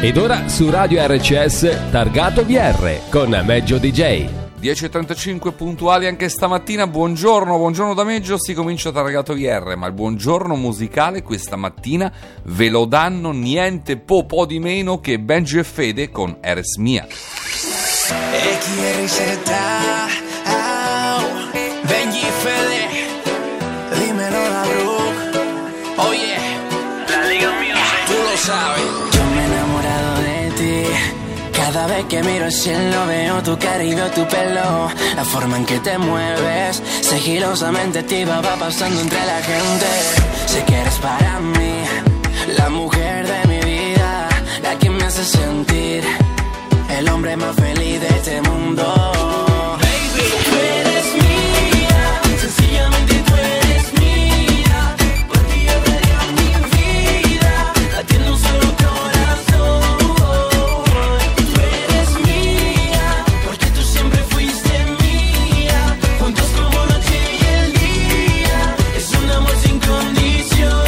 Ed ora su Radio RCS Targato VR con Meggio DJ. 10.35 puntuali anche stamattina. Buongiorno da Meggio. Si comincia Targato VR, ma il buongiorno musicale questa mattina ve lo danno niente po' di meno che Benji e Fede con Eres Mia. E chi è ricetta? Benji e Fede, dímelo la Brooke. Oh yeah, la Liga Music, tú lo sabes. Yo me he enamorado de ti. Cada vez que miro el cielo veo tu cara y veo tu pelo. La forma en que te mueves, sigilosamente activa, va pasando entre la gente. Sé que eres para mí la mujer de mi vida, la que me hace sentir el hombre más feliz de este mundo. Baby, tú eres mía, sencillamente tú eres mía. Por ti yo daría mi vida, latiendo un solo corazón. Tú eres mía, porque tú siempre fuiste mía. Juntos como noche y el día, es un amor sin condición.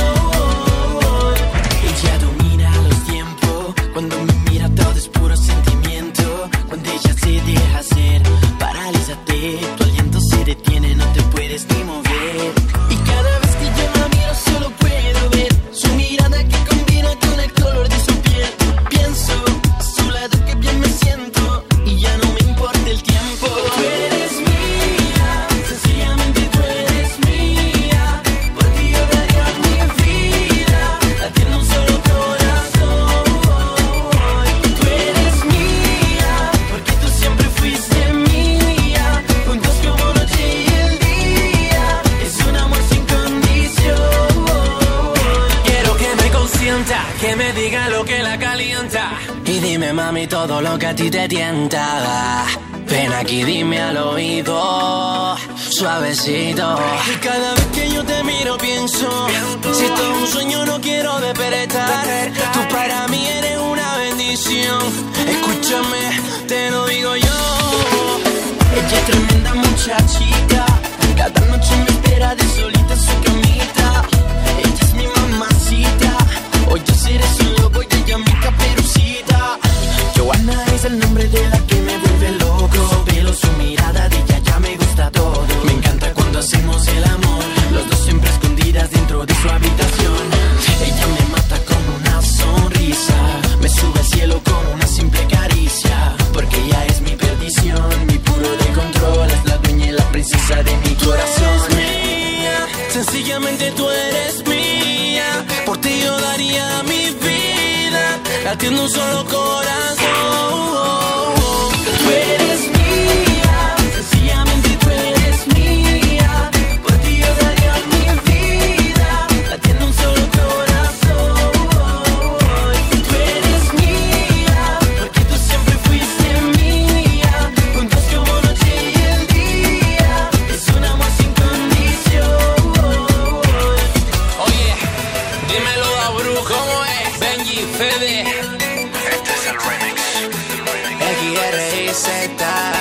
Ella domina los tiempos, cuando me mira todo es puro sentimiento. Cuando ella se deja hacer, paralízate, tu aliento se detiene, no te puedes ni mover. Y cada vez que yo la miro solo puedo ver su mirada que combina con el color de su piel. Pienso a su lado que bien me siento y ya no me importa el tiempo. Tú eres mía, sencillamente tú eres mía. Por ti yo daría mi vida, latiendo un solo corazón. Tú eres mía, porque tú siempre fuiste mía. Juntos como noche y el día, es un amor sin condición. Quiero que me consienta, que me diga lo que la calienta. Y dime mami todo lo que a ti te tienta. Ven aquí, dime al oído, suavecito. Y cada vez que yo te miro pienso, si esto es un sueño no quiero despertar. Tú para mí eres una bendición. Escúchame, te lo digo yo. Ella es tremenda muchachita, cada noche me espera de solita en su camita. Ella es mi mamacita, hoy yo seré su loco y ella mi caperucita. Johanna es el nombre de la que me vuelve loco. Su pelo, su mirada, de ella ya me gusta todo. Me encanta cuando hacemos el amor, los dos siempre escondidas dentro de su habitación. Ella me mata con una sonrisa, me sube al cielo con una simple caricia. Porque ella es mi perdición, mi puro de control, es la dueña y la princesa de mi corazón. Tú eres mía, sencillamente tú eres mía. Por ti yo daría mi vida, latiendo un solo corazón. Tú eres mía, sencillamente tú eres mía. Por ti yo daría mi vida, latiendo un solo corazón. Tú eres mía, porque tú siempre fuiste mía. Juntos como noche y el día, es un amor sin condición. Oye, dímelo a Bru, ¿cómo es? Benji, Fede. Este es el remix. XRIZ.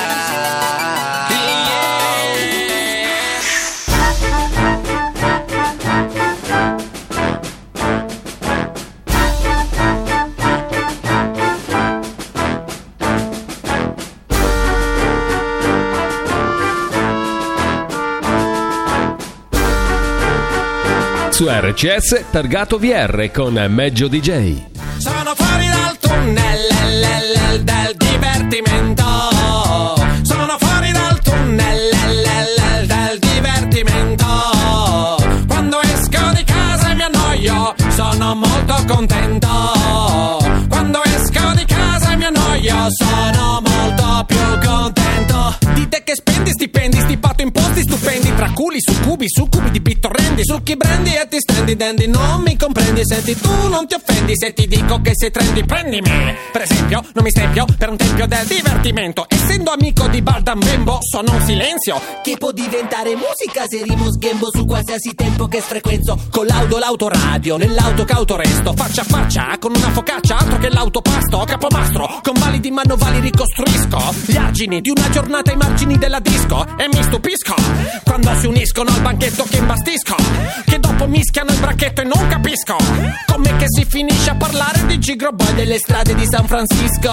Su RCS Targato VR con Meggio DJ. Sono fuori dal tunnel del divertimento. Sono fuori dal tunnel del divertimento. Quando esco di casa e mi annoio, sono molto contento. Quando esco di casa e mi annoio, sono molto più contento. Dite che spendi stipendi, stipato imposti stupendi, tra culi, succubi di bittorrendi, succhi brandy e ti stendi dandy. Non mi comprendi, senti tu non ti offendi se ti dico che sei trendy, prendimi. Per esempio, non mi stempio per un tempio del divertimento. Essendo amico di Baldam Bembo, sono un silenzio che può diventare musica se rimo sghembo su qualsiasi tempo che frequenzo. Con l'autoradio, nell'auto che autoresto, faccia a faccia con una focaccia, altro che l'autopasto. Capomastro, con validi manovali ricostruisco gli argini di una giornata ai margini della disco e mi stupisco quando si uniscono al banchetto che imbastisco, che dopo mischiano il bracchetto e non capisco com'è che si finisce a parlare di gigroboy delle strade di San Francisco.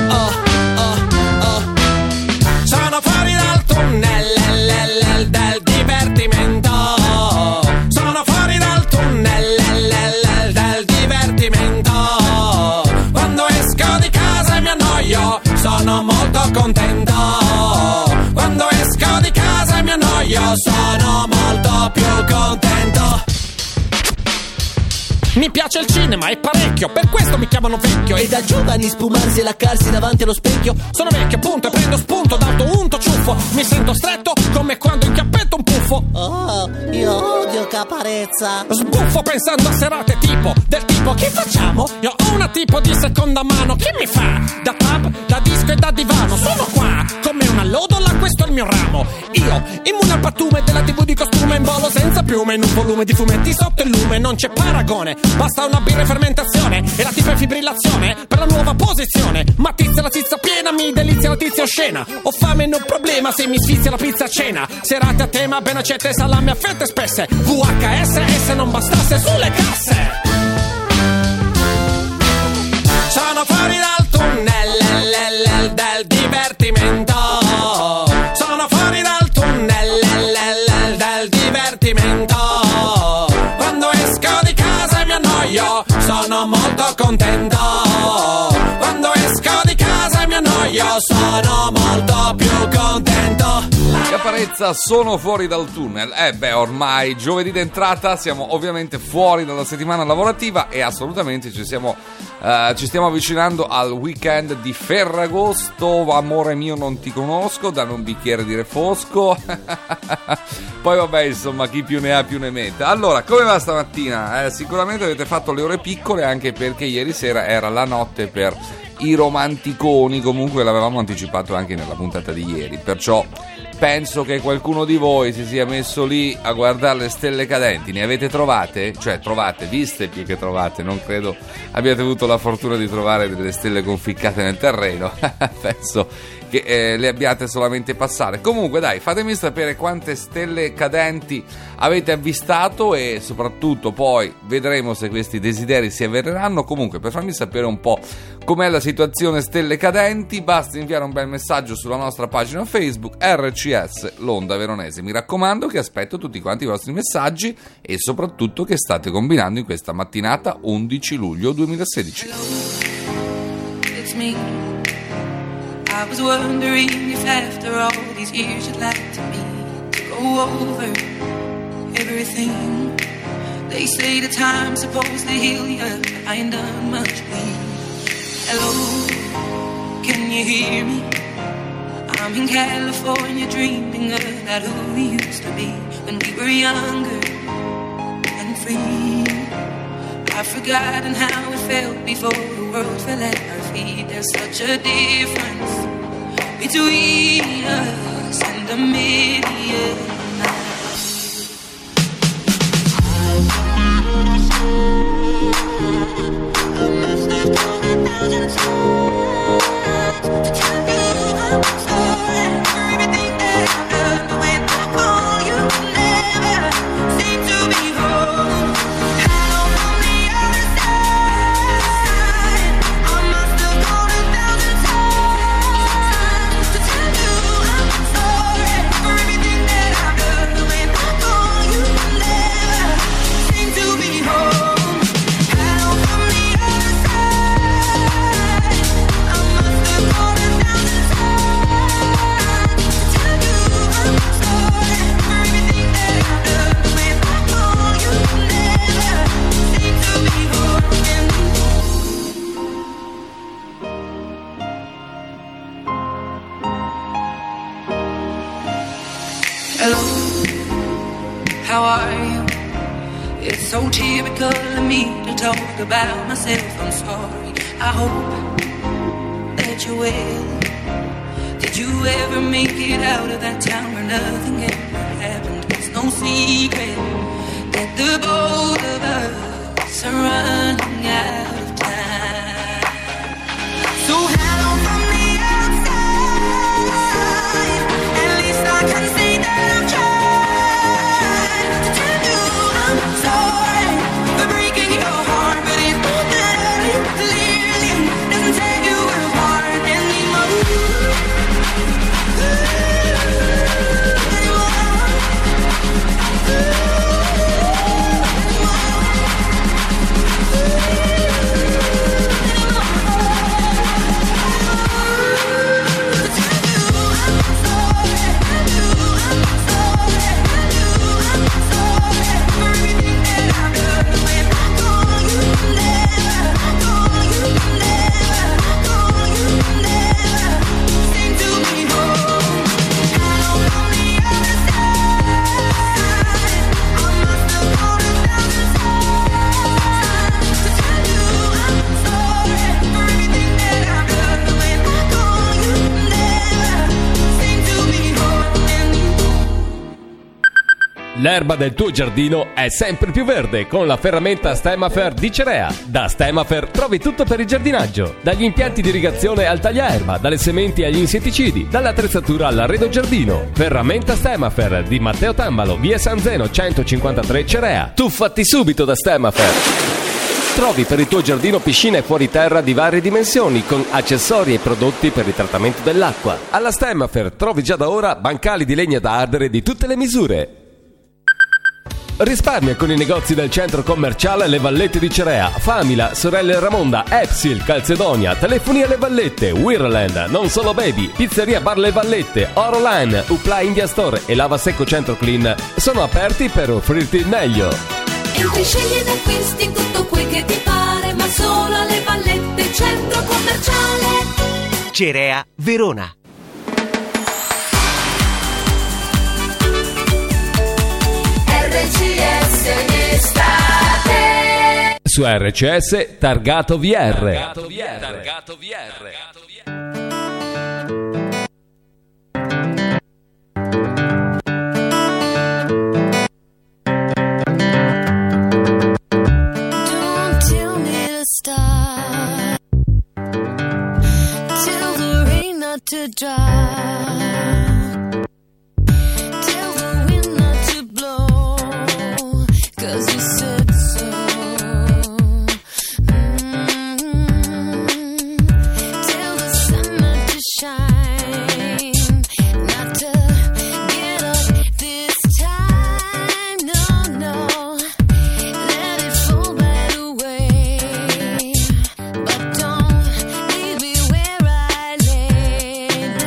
Sono fuori dal tunnel del divertimento. Sono fuori dal tunnel del divertimento. Quando esco di casa e mi annoio sono molto contento. Quando esco di casa e mi annoio sono molto più contento. Mi piace il cinema e parecchio, per questo mi chiamano vecchio. E da giovani spumarsi e laccarsi davanti allo specchio. Sono vecchio appunto e prendo spunto d'autounto ciuffo. Mi sento stretto come quando inchiappetto un puffo. Oh, io odio Caparezza. Sbuffo pensando a serate tipo, del tipo che facciamo? Io ho una tipo di seconda mano, che mi fa? Da pub, da disco e da divano. Sono qua, come una lodola, questo è il mio ramo. Io, immune al pattume della TV di costume, in volo senza piume, in un volume di fumetti sotto il lume. Non c'è paragone, basta una birra in fermentazione e la tipa in fibrillazione per la nuova posizione. Ma tizia la tizia piena, mi delizia la tizia oscena. Ho fame, non problema se mi sfizia la pizza a cena. Serate a tema, ben accette, salame a fette spesse. VHS, e se non bastasse sulle casse. Sono fuori dal tunnel del divertimento. Sono fuori dal tunnel del divertimento. Quando esco di casa e mi annoio sono molto contento. Quando esco di casa e mi annoio sono molto più contento. Caparezza, sono fuori dal tunnel. Ormai giovedì d'entrata, siamo ovviamente fuori dalla settimana lavorativa e assolutamente ci stiamo avvicinando al weekend di Ferragosto. Amore mio non ti conosco, danno un bicchiere di refosco. Poi vabbè, insomma, chi più ne ha più ne metta. Allora, come va stamattina? Sicuramente avete fatto le ore piccole, anche perché ieri sera era la notte per i romanticoni. Comunque l'avevamo anticipato anche nella puntata di ieri, perciò penso che qualcuno di voi si sia messo lì a guardare le stelle cadenti. Ne avete trovate? Cioè trovate, viste più che trovate. Non credo abbiate avuto la fortuna di trovare delle stelle conficcate nel terreno. Penso che le abbiate solamente passare. Comunque dai, fatemi sapere quante stelle cadenti avete avvistato e soprattutto poi vedremo se questi desideri si avvereranno. Comunque, per farmi sapere un po' com'è la situazione stelle cadenti, basta inviare un bel messaggio sulla nostra pagina Facebook RCS L'Onda Veronese. Mi raccomando che aspetto tutti quanti i vostri messaggi e soprattutto che state combinando in questa mattinata 11 luglio 2016. Hello, it's me. I was wondering if after all these years you'd like me to go over everything. They say the time's supposed to heal you, but I ain't done much please. Hello, can you hear me? I'm in California dreaming about who we used to be when we were younger and free. I've forgotten how it felt before the world fell at our feet. There's such a difference between us and a million miles. I must have told 1,000 times to tell you I'm sorry for everything that I've done. But when I call you, never seem to be home. Hello, how are you? It's so typical of me to talk about myself. I'm sorry. I hope that you're well. Did you ever make it out of that town where nothing ever happened? It's no secret that the both of us are running out of time. So hello from the outside. At least I can say that I've tried. L'erba del tuo giardino è sempre più verde con la ferramenta Stemafer di Cerea. Da Stemafer trovi tutto per il giardinaggio, dagli impianti di irrigazione al tagliaerba, dalle sementi agli insetticidi, dall'attrezzatura all'arredo giardino. Ferramenta Stemafer di Matteo Tambalo, via San Zeno 153 Cerea. Tuffati subito da Stemafer. Trovi per il tuo giardino piscine fuori terra di varie dimensioni con accessori e prodotti per il trattamento dell'acqua. Alla Stemafer trovi già da ora bancali di legna da ardere di tutte le misure. Risparmia con i negozi del centro commerciale Le Vallette di Cerea, Famila, Sorelle Ramonda, Epsil, Calzedonia, Telefoni alle Vallette, Wirland, Non Solo Baby, Pizzeria Bar Le Vallette, Oroline, Upla India Store e Lava Secco Centro Clean sono aperti per offrirti il meglio. Entri, scegli ed acquisti tutto quel che ti pare, ma solo alle Vallette, centro commerciale Cerea, Verona. RCS in estate. Su RCS Targato VR. Targato VR. To dry, tell the wind not to blow, 'cause you said so. Tell the sun not to shine, not to get up this time, no, let it fall right away, but don't leave me where I lay.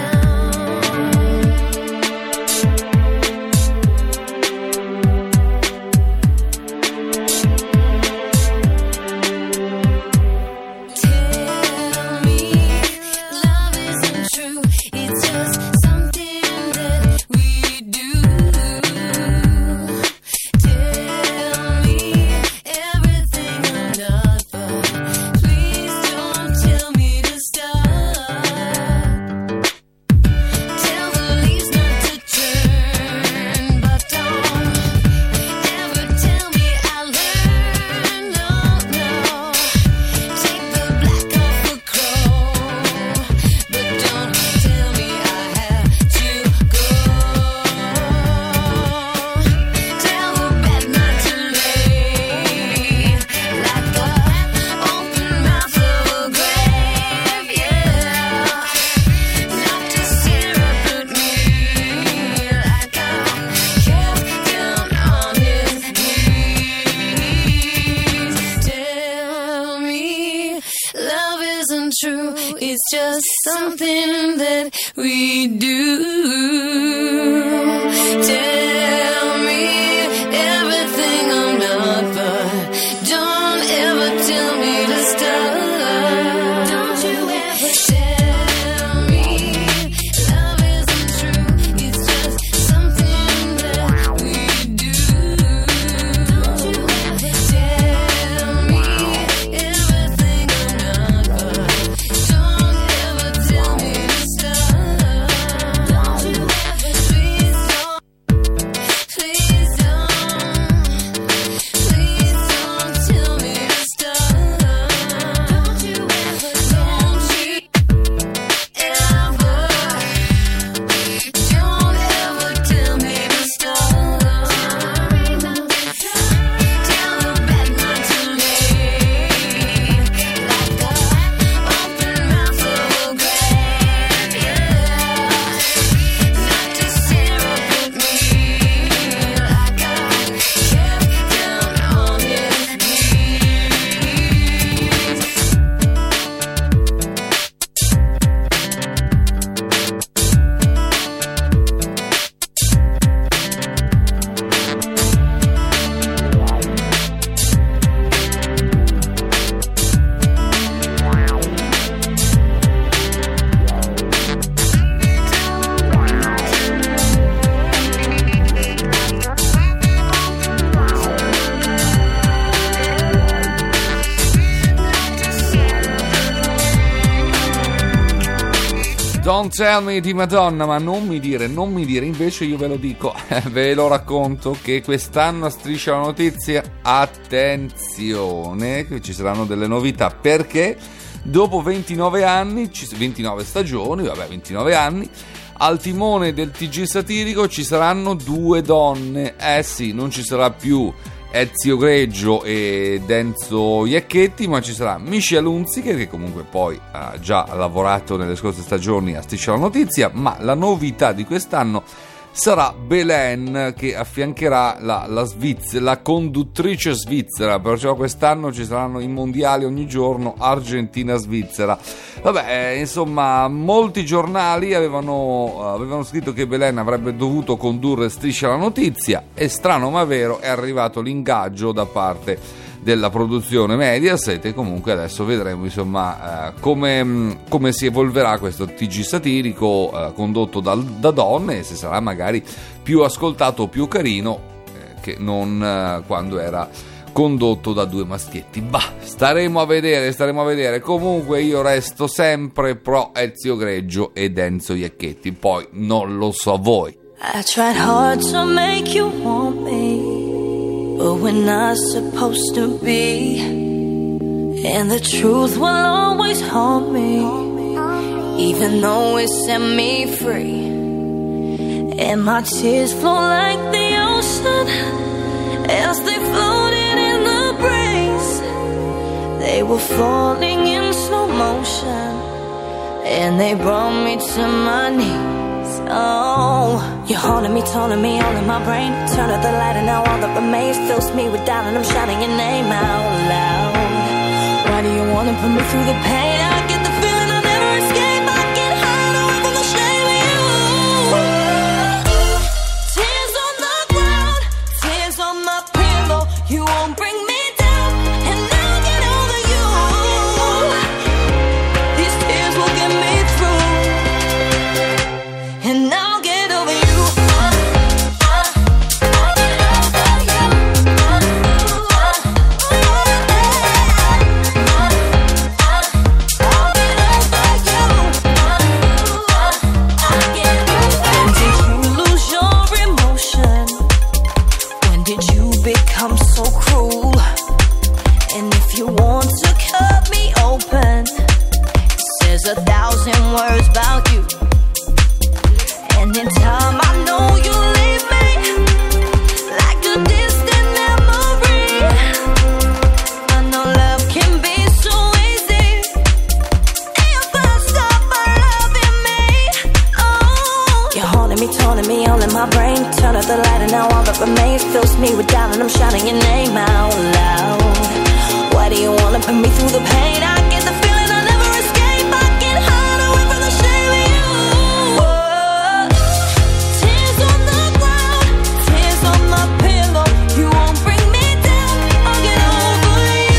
True, it's just something that we do. Tell me everything I'm not, but don't ever tell me to stop. Don't you ever tell me love isn't true, it's just something that we do. Don't you ever tell me everything I'm not, but don't ever tell me to stop. Don't you ever Don't Tell Me di Madonna, ma non mi dire, invece io ve lo dico, ve lo racconto che quest'anno a Striscia la Notizia, attenzione, che ci saranno delle novità, perché dopo 29 anni, 29 stagioni, 29 anni, al timone del TG satirico ci saranno 2 donne, sì, non ci sarà più Ezio Greggio e Enzo Iacchetti, ma ci sarà Michelle Hunziker, che comunque poi ha già lavorato nelle scorse stagioni a Striscia la Notizia, ma la novità di quest'anno sarà Belen, che affiancherà la conduttrice svizzera, perciò quest'anno ci saranno i mondiali ogni giorno, Argentina-Svizzera. Vabbè, insomma, molti giornali avevano scritto che Belen avrebbe dovuto condurre Striscia la Notizia, e strano ma vero è arrivato l'ingaggio da parte della produzione Mediaset, e comunque adesso vedremo insomma come si evolverà questo TG satirico condotto da donne, e se sarà magari più ascoltato o più carino che non quando era condotto da 2 maschietti. Staremo a vedere. Comunque io resto sempre pro Ezio Greggio ed Enzo Iacchetti, poi non lo so voi. I tried hard to make you want me, but we're not supposed to be, and the truth will always haunt me, even though it set me free, and my tears flow like the ocean as they floated in the breeze. They were falling in slow motion, and they brought me to my knees. Oh, you're haunting me, taunting me, all in my brain. Turn out the light and now all that remains fills me with doubt, and I'm shouting your name out loud. Why do you wanna put me through the pain? I get the feeling I'll never escape. I get hide away from the shame of you. Tears on the ground, tears on my pillow. You won't bring me down, and I'll get over you. These tears will get me through, and I'll get over you. When did you lose your emotion? When did you become so cruel? And if you want to cut me open, it says 1,000 words about you. And in time I know you'll leave me like a distant memory. I know love can be so easy if I stop loving me. Oh, you're haunting me, taunting me, all in my brain. Turn out the light and now all that remains fills me with doubt, and I'm shouting your name out loud. Why do you wanna put me through the pain? I get the feeling I'll never escape. I can hide away from the shame of you. Tears on the ground, tears on my pillow. You won't bring me down, I'll get over you.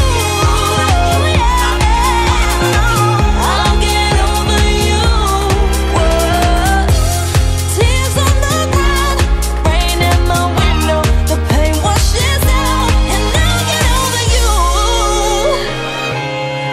I'll get over you. Tears on the ground, rain in my window. The pain washes out, and I'll get over you.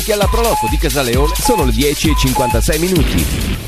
Anche alla Proloco di Casaleone sono le 10:56 minuti.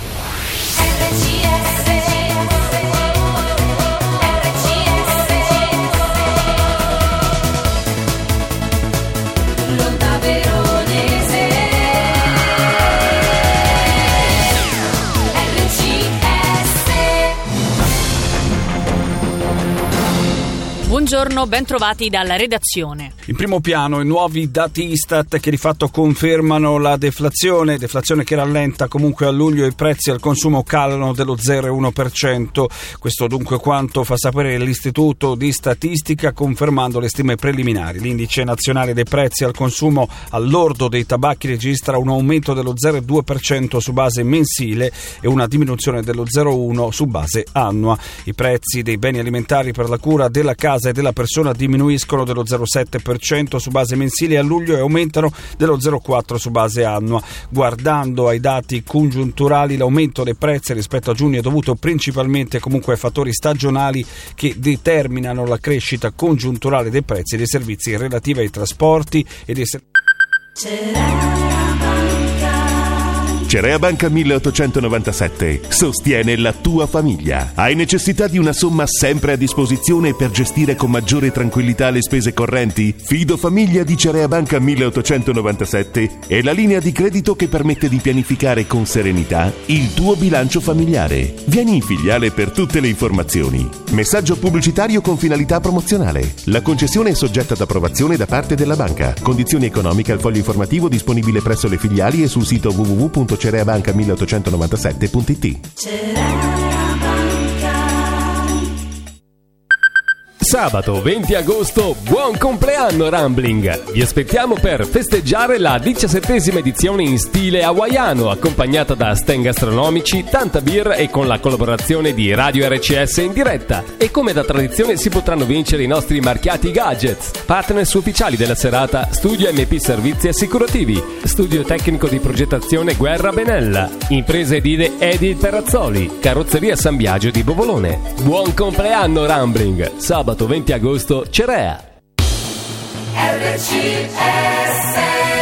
Buongiorno, ben trovati dalla redazione. In primo piano i nuovi dati Istat che di fatto confermano la deflazione che rallenta comunque a luglio. I prezzi al consumo calano dello 0,1%. Questo dunque quanto fa sapere l'Istituto di Statistica, confermando le stime preliminari. L'indice nazionale dei prezzi al consumo al lordo dei tabacchi registra un aumento dello 0,2% su base mensile e una diminuzione dello 0,1% su base annua. I prezzi dei beni alimentari per la cura della casa e della persona diminuiscono dello 0,7% su base mensile a luglio e aumentano dello 0,4% su base annua. Guardando ai dati congiunturali, l'aumento dei prezzi rispetto a giugno è dovuto principalmente comunque ai fattori stagionali che determinano la crescita congiunturale dei prezzi dei servizi relativi ai trasporti e dei Cerea Banca 1897 sostiene la tua famiglia. Hai necessità di una somma sempre a disposizione per gestire con maggiore tranquillità le spese correnti? Fido Famiglia di Cerea Banca 1897 è la linea di credito che permette di pianificare con serenità il tuo bilancio familiare. Vieni in filiale per tutte le informazioni. Messaggio pubblicitario con finalità promozionale. La concessione è soggetta ad approvazione da parte della banca. Condizioni economiche al foglio informativo disponibile presso le filiali e sul sito www.cereabanca1897.it. Sabato 20 agosto, buon compleanno Rambling! Vi aspettiamo per festeggiare la 17ª edizione in stile hawaiano, accompagnata da stand gastronomici, tanta beer e con la collaborazione di Radio RCS in diretta. E come da tradizione si potranno vincere i nostri marchiati gadgets. Partners ufficiali della serata: Studio MP Servizi Assicurativi, Studio Tecnico di Progettazione Guerra Benella, Imprese edile Edil Terrazzoli, Carrozzeria San Biagio di Bovolone. Buon compleanno Rambling! Sabato 20 agosto, Cerea. RCS.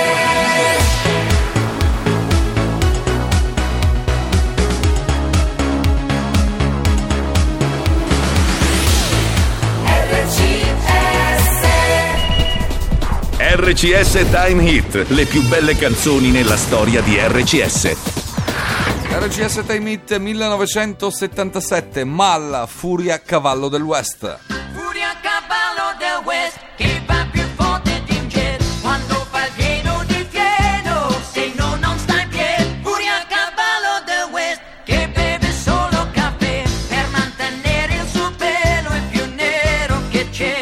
RCS Time Hit, le più belle canzoni nella storia di RCS. RCS Time Hit 1977, Malla, Furia Cavallo del West. Furia cavallo del West, che va più forte di un jet. Quando fa il pieno di fieno, se no non sta in piedi. Furia cavallo del West, che beve solo caffè, per mantenere il suo pelo il più nero che c'è.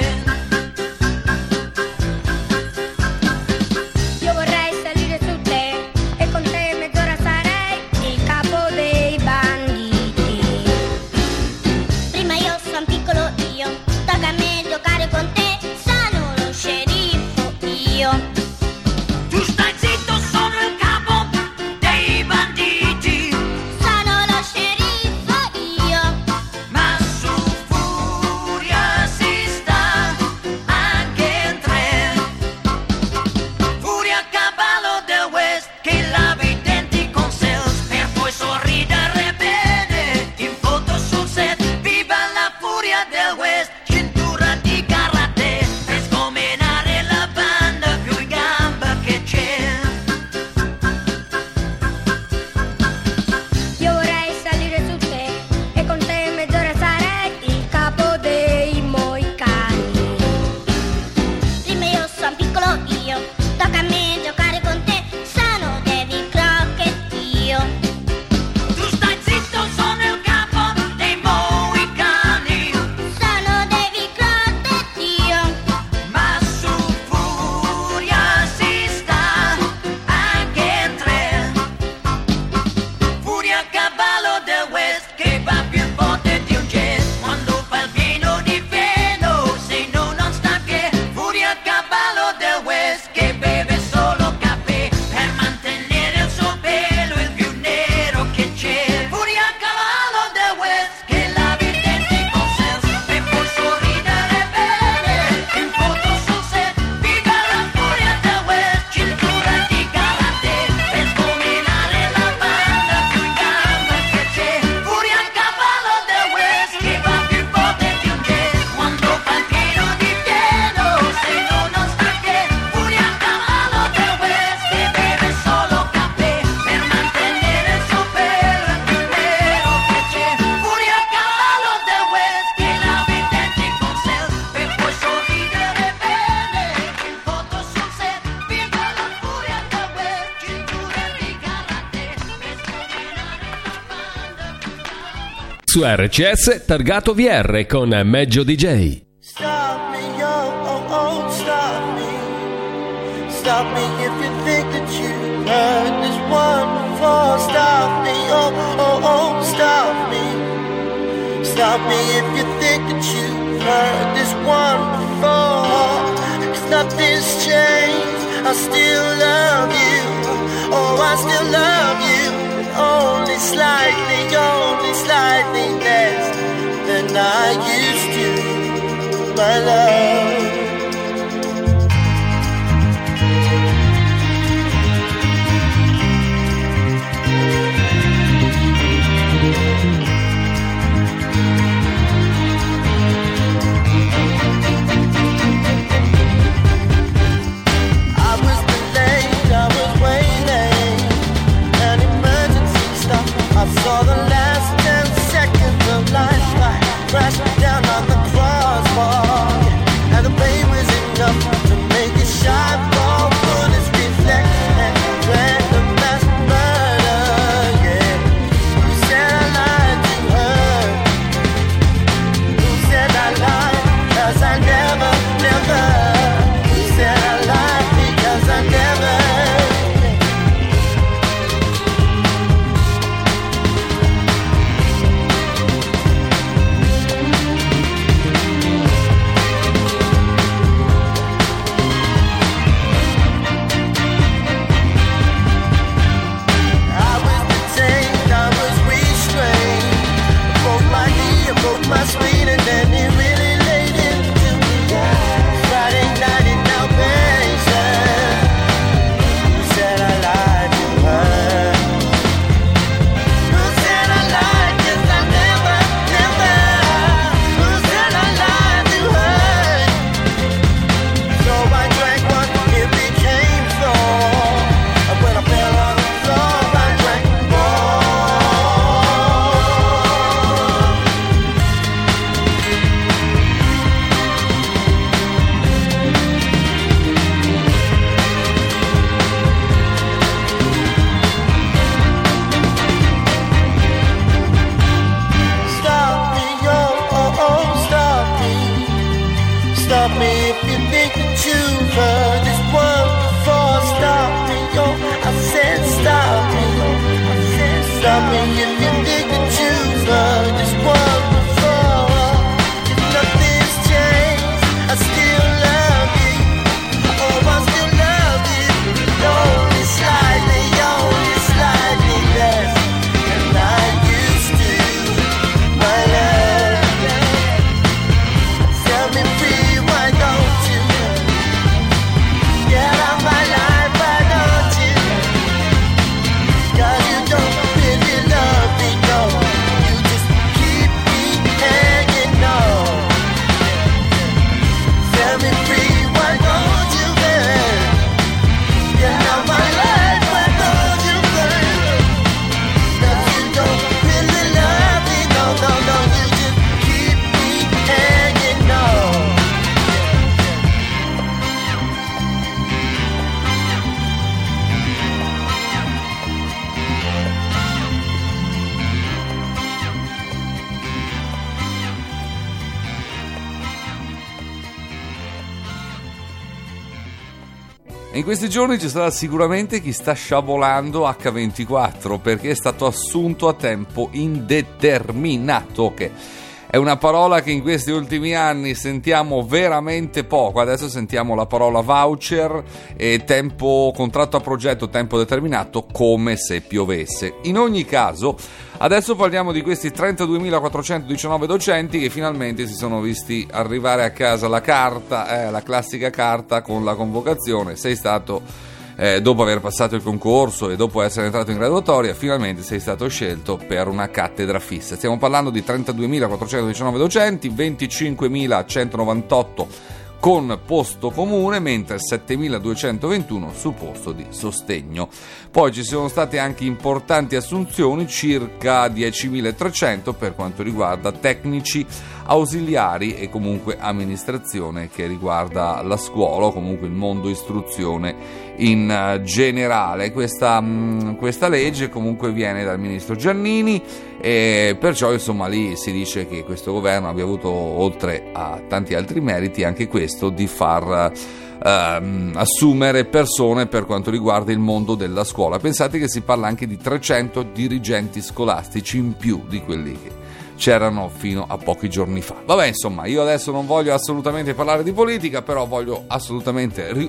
Io vorrei salire su te e con te mezz'ora sarei il capo dei banditi. Prima io son piccolo io, tocca a me giocare con te, sono lo scemo. su RCS targato VR con Meggio DJ. Stop me, oh, stop me. Stop me if you think that you heard this one before. Stop me, oh, stop me. Stop me if you think that you heard this one before. 'Cause nothing's changed, I still love you. Oh, I still love you. Only slightly less than I used to, my love. I saw the last 10 seconds of life crash down on the crossbar, and the pain was enough to make it shine. Ball bullets reflect and random mass murder. Yeah, who said I lied to her? Who said I lied? 'Cause I never. Who said I lied? Because I never. My screen and then it really laid into me. Friday night in Albania. Who said I lied to her? Who said I lied? 'Cause I never. Who said I lied to her? So I drank one, it became four. And when I fell on the floor, I drank more. Stop me if you think that you've heard this one before. Stop me, I said stop me. Stop me if you think that you've heard this one before. If nothing's changed, I still love you. Oh, I still love you. Only slightly less than I used to, my love. Set me free. Why don't you get out my life? Why don't you? 'Cause you don't really love me, no. You just keep me hanging on. Set me free. Why don't you, babe? Get out my life. Why don't you, babe? 'Cause you don't really love me, no. You just keep me hanging on. In questi giorni ci sarà sicuramente chi sta sciabolando H24 perché è stato assunto a tempo indeterminato, che è una parola che in questi ultimi anni sentiamo veramente poco. Adesso sentiamo la parola voucher e contratto a progetto tempo determinato, come se piovesse. In ogni caso, adesso parliamo di questi 32.419 docenti che finalmente si sono visti arrivare a casa la carta, la classica carta con la convocazione. Sei stato, dopo aver passato il concorso e dopo essere entrato in graduatoria, finalmente sei stato scelto per una cattedra fissa. Stiamo parlando di 32.419 docenti, 25.198 con posto comune, mentre 7.221 su posto di sostegno. Poi ci sono state anche importanti assunzioni, circa 10.300 per quanto riguarda tecnici ausiliari e comunque amministrazione che riguarda la scuola o comunque il mondo istruzione in generale. Questa legge comunque viene dal ministro Giannini e perciò insomma lì si dice che questo governo abbia avuto, oltre a tanti altri meriti, anche questo di far assumere persone per quanto riguarda il mondo della scuola. Pensate che si parla anche di 300 dirigenti scolastici in più di quelli che c'erano fino a pochi giorni fa. Vabbè, insomma, io adesso non voglio assolutamente parlare di politica, però voglio assolutamente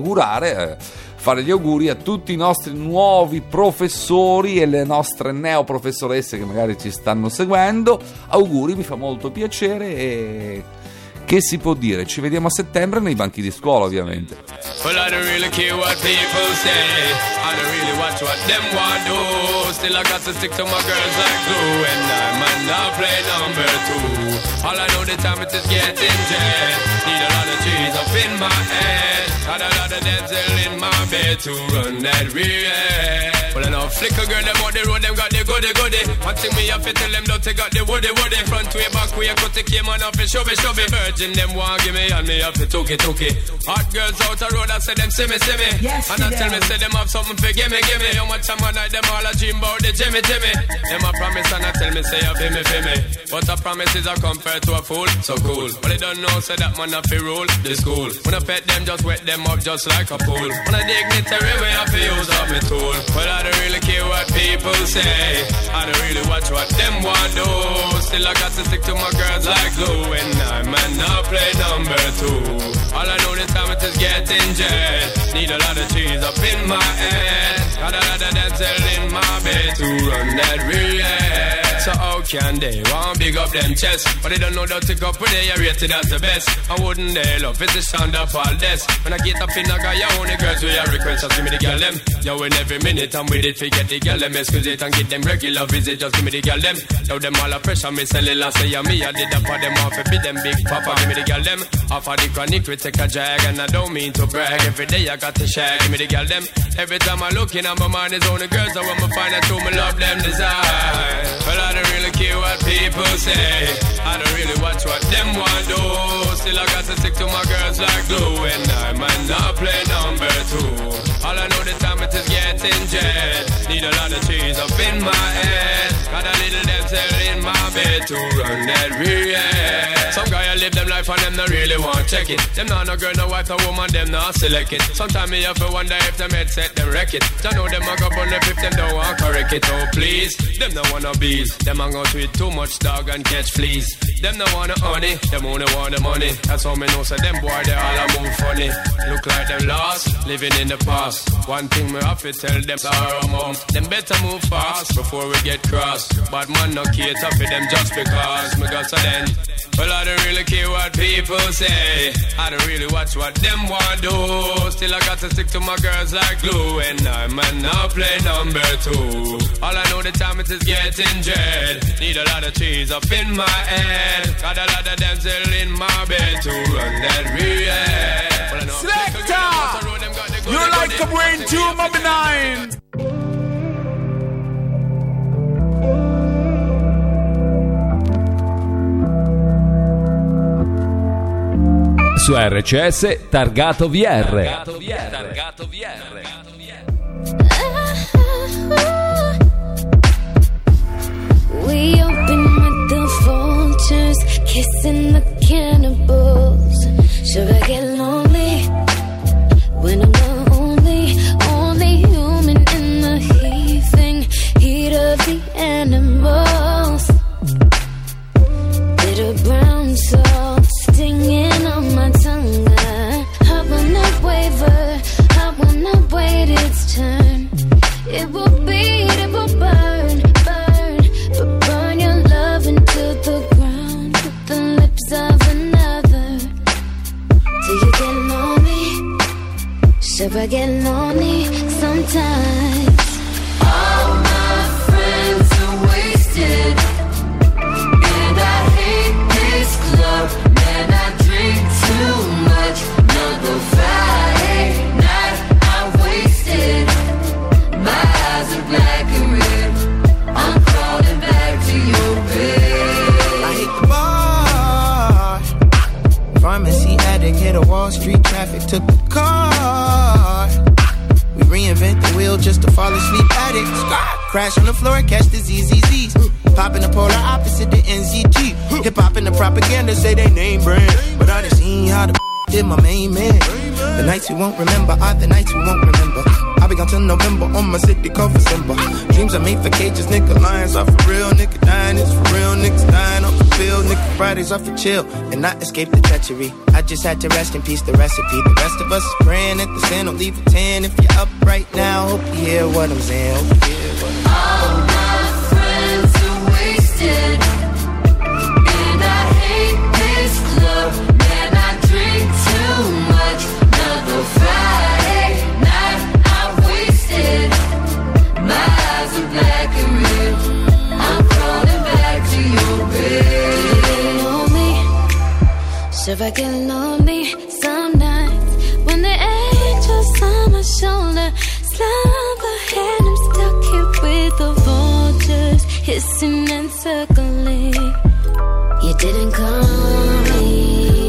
fare gli auguri a tutti i nostri nuovi professori e le nostre neoprofessoresse che magari ci stanno seguendo. Auguri, mi fa molto piacere e che si può dire? Ci vediamo a settembre nei banchi di scuola, ovviamente. Well, I don't really care what people say. I don't really watch what them want do. Still I got to stick to my girls like glue. And I might not play number two. All I know the time it is getting jet. Need a lot of cheese up in my head. Got a lot of dental in my bed to run that real. Well, I know flicker girl, them out the road, them got the goody. One thing me have to tell them, don't take out the woody. Front way, back way, cut the came on off and shove it. Virgin, them want give me, and me have to took it. Hot girls out the road, I say them see me. Yes, and I tell me, say them have something for give me. How much time I night, them all a dream about the Jimmy. Them a promise, and I tell me, say you feel me. But a promise is a compared to a fool, so cool. But they don't know, say that man have to rule the school. When I pet them, just wet them up just like a pool. When I dignitary way, I have to use up my tool. Well, I don't really care what people say. I don't really watch what them want do. Still I got to stick to my girls like glue. And I might not play number two. All I know this time it is getting jet. Need a lot of cheese up in my head. Got a lot of dental in my bed to run that real. So how can they want big up them chest? But they don't know that to go for they are rated as the best. I wouldn't they love it to sound up all this. When I get up in I got your only girls with your request. Just give me the girl them. Yo, in every minute I'm with it. Forget the girl them. Excuse it and get them regular visit. Just give me the girl them. Now them all a pressure. Me sell it last say me. I did that for them off. Be them big papa. Give me the girl them. Off of the chronic we take a drag. And I don't mean to brag. Every day I got to shag. Give me the girl them. Every time I look in on my mind is only girls. I want to find out who me love them desire. Well, I don't really care what people say. I don't really watch what them want do. Still I got to stick to my girls like glue. And I might not play number two. All I know the time it is getting jet. Need a lot of cheese up in my head. Got a little dental in my bed to run that real. Some guy I live them life and them not really want check it. Them not no girl, no wife, no woman, them not select it. Sometimes me have to wonder if them head set them wreck it. I know them a go on the if them don't want correct it. Oh please, them no wanna bees. Them a go tweet too much dog and catch fleas. Them no wanna honey, them only want the money. That's how me know so them boy they all a move funny. Look like them lost, living in the past. One thing me have to tell them sorrow mom. Them better move fast before we get cross. Bad man no cater for them just because me got so then. Well I don't really care what people say. I don't really watch what them want do. Still I got to stick to my girls like glue. And I might not play number two. All I know the time it is getting jet. Need a lot of cheese up in my head. Got a lot of dental in my bed to run that real. Selector! You're like a brain tumor of 9. Su RCS Targato VR. We open with the vultures, kissing the cannibals. Should I get lonely when I'm the only human in the heaving heat of the animals? Bitter brown salt stinging on my tongue. I will not waver, I will not wait its turn. It will beat, it will burn, but burn your love into the ground with the lips of another. Do you get lonely? Should I get lonely sometimes? All my friends are wasted, and I hate this club. Man, I drink too much. Another Friday night I wasted. My eyes are black and red. I'm crawling back to your bed. I hit the bar. Pharmacy addict, hit a Wall Street traffic, took the car. a sleep addict. Crash on the floor, catch the ZZZs. Pop in the polar opposite the NZT. Hip hop and the propaganda say they name brand, but I done seen how the did my main man. The nights we won't remember are the nights we won't remember. I'll be gone till November on my city called for December. Dreams are made for cages, nigga. Lions are for real, nigga. Dying is for real, niggas dying off the field, nigga. Fridays are for chill and not escape the treachery. I just had to rest in peace the recipe. The rest of us is praying at the stand. Don't leave a 10 if you're up right now. Hope you hear what I'm saying. Hope you hear what I'm saying. All my friends are wasted, and I hate this club. Man, I drink too much. Another Friday night I'm wasted. My eyes are black and red. I'm crawling back to your bed. Lonely, so I get lonely some nights when the angel's on my shoulder. Slumber and I'm stuck here with the vultures hissing and circling. You didn't call me.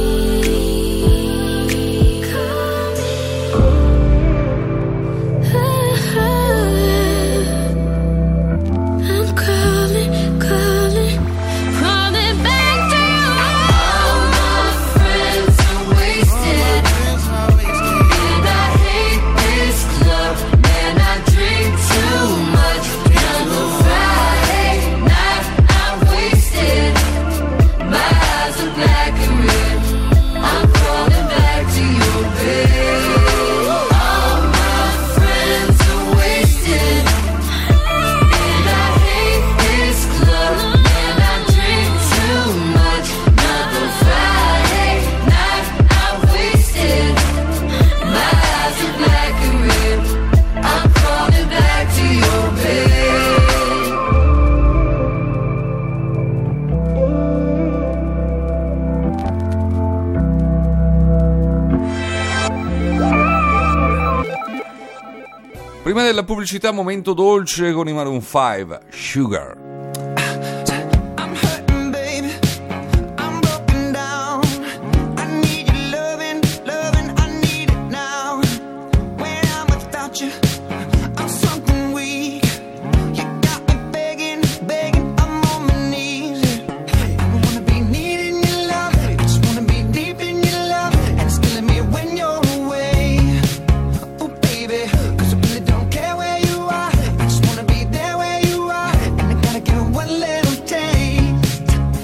I'm crawling, crawling, crawling back to you. All my friends are wasted, and I hate this club. Man, I drink too much. Another Friday night I'm wasted. My eyes are black and red. I'm crawling back to your bed. All my friends are wasted, and I hate this club. Man, I drink too much. Another Friday night I'm wasted. My eyes are black and red. I'm crawling back to your bed. Prima della pubblicità, momento dolce con i Maroon 5, Sugar. I'm hurting, baby. I'm broken down. I need your loving, loving. I need it now. When I'm without you, I'm something weak. You got me begging, begging. I'm on my knees. I don't wanna be needing your love. I just wanna be deep in your love. And it's killing me when you're away. Oh, baby, 'cause I really don't care where you are. I just wanna be there where you are. And I gotta get one little taste.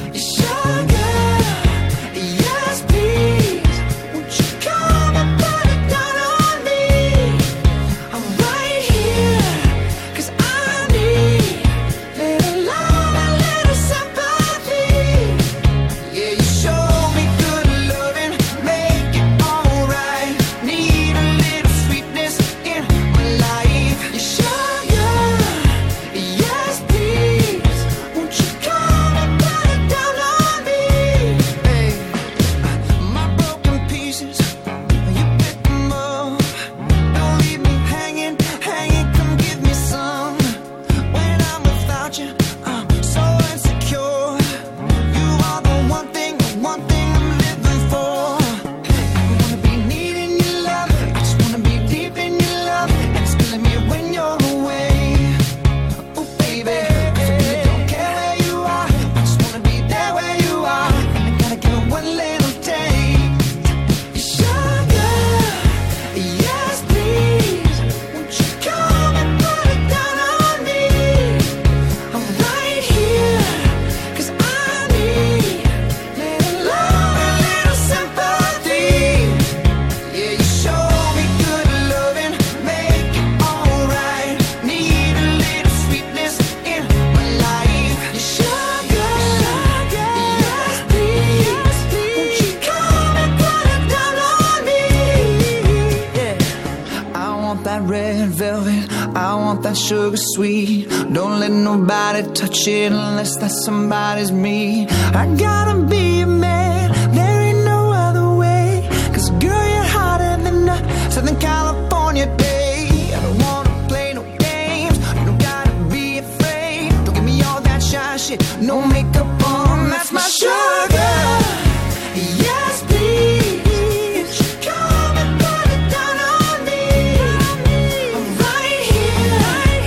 Sugar, yes please. Won't you come and put it down on me? I'm right here, 'cause I need little love and little sympathy. Yeah, you show me good loving, make it alright. Need a little sweetness in my life. You sugar, yes please. Won't you come and put it down on me? Hey, my broken pieces, you pick them up. Don't leave me hanging, hanging. Come give me some. When I'm without you, I'm so insecure. You are the one thing I'm living for. I wanna be needing your love. I just wanna be deep in your love. And it's killing me when you're away. Oh baby, 'cause I really don't care where you are. I just wanna be there where you are. And I gotta get one little taste. Sugar, yes please. Won't you come and put it down on me? I'm right here, 'cause I need little love and little sympathy. Yeah, you show me good loving, make it alright. Need a little sweetness in my life. You sugar, yes please. Won't you come and put it down on me? Yeah, I want that red velvet, I want that sugar sweet. Don't let nobody touch it unless that somebody's me. I gotta be a man, there ain't no other way. 'Cause girl, you're hotter than a Southern California day. I don't wanna play no games, you don't gotta be afraid. Don't give me all that shy shit, no makeup on, that's my sugar. Yes please. Won't you come and put it down on me? I'm right here,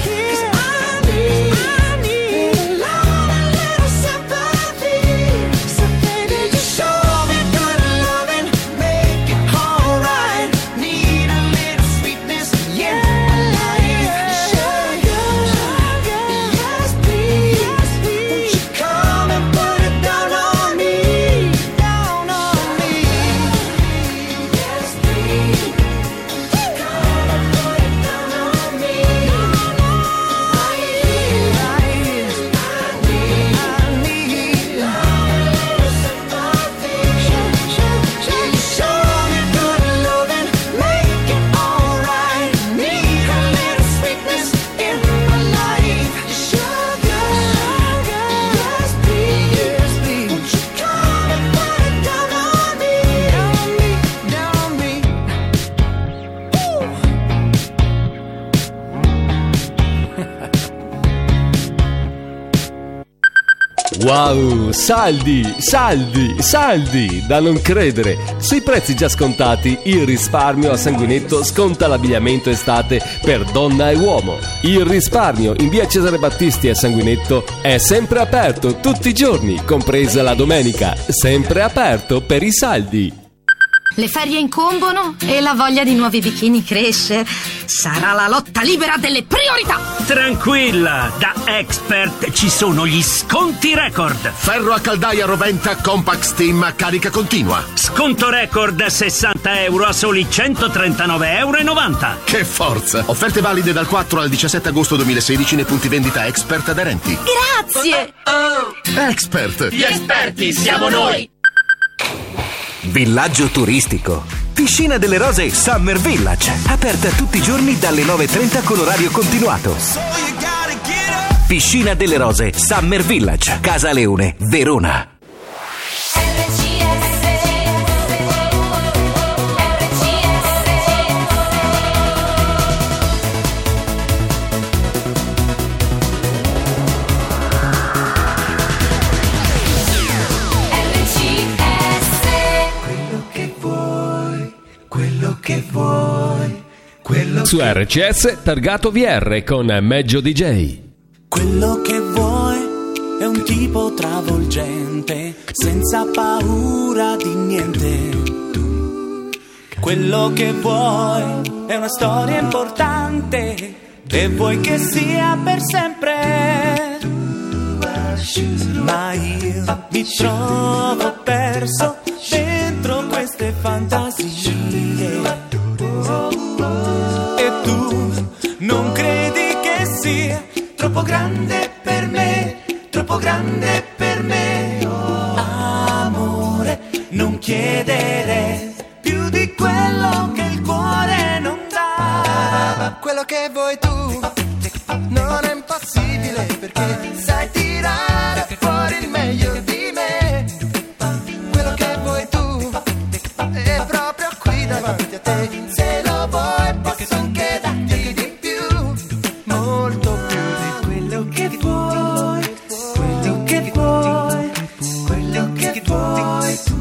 Wow, saldi, saldi, saldi, da non credere. Sui prezzi già scontati, il risparmio a Sanguinetto sconta l'abbigliamento estate per donna e uomo. Il risparmio in via Cesare Battisti a Sanguinetto è sempre aperto tutti i giorni, compresa la domenica, sempre aperto per i saldi. Le ferie incombono e la voglia di nuovi bikini cresce. Sarà la lotta libera delle priorità. Tranquilla, da Expert ci sono gli sconti record. Ferro a caldaia Roventa Compact Steam a carica continua. Sconto record 60 euro a soli 139,90 €. Che forza! Offerte valide dal 4 al 17 agosto 2016 nei punti vendita Expert aderenti. Grazie! Expert! Gli esperti siamo noi! Villaggio turistico. Piscina delle Rose Summer Village. Aperta tutti i giorni dalle 9:30 con orario continuato. Piscina delle Rose Summer Village. Casa Leone, Verona. Su RCS targato VR con Meggio DJ. Quello che vuoi è un tipo travolgente, senza paura di niente. Quello che vuoi è una storia importante e vuoi che sia per sempre. Ma io mi trovo perso dentro queste fantasie. E tu non credi che sia troppo grande per me, troppo grande per me. Oh, amore, non chiedere più di quello che il cuore non dà. Quello che vuoi tu non è impossibile, perché sai tirare fuori il meglio di me. Quello che vuoi tu è proprio qui davanti a te. Se lo vuoi posso anche darti di più, molto più di quello che vuoi, quello che vuoi, quello che vuoi tu.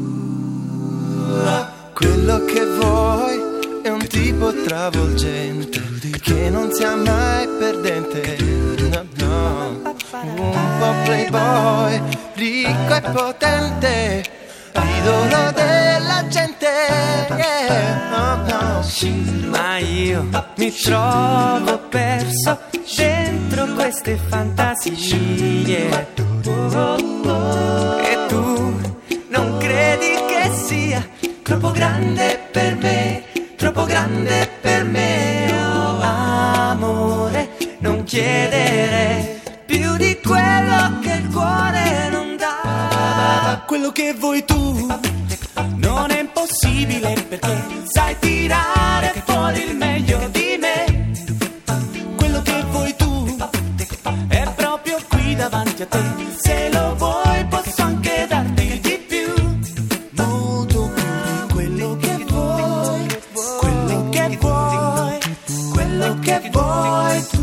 Quello che vuoi è un tipo travolgente che non sia mai perdente, no, no. Un po' playboy, ricco e potente, idolo della gente, yeah, no, no. Ma io mi trovo perso dentro queste fantasie. E tu non credi che sia troppo grande per me, troppo grande per me. Oh, amore, non chiedere più di quello che il cuore non dà. Quello che vuoi tu non è impossibile, perché sai tirare fuori il meglio di me. Quello che vuoi tu è proprio qui davanti a te. Se lo vuoi posso anche darti di più, molto più di quello che vuoi, quello che vuoi, quello che vuoi tu.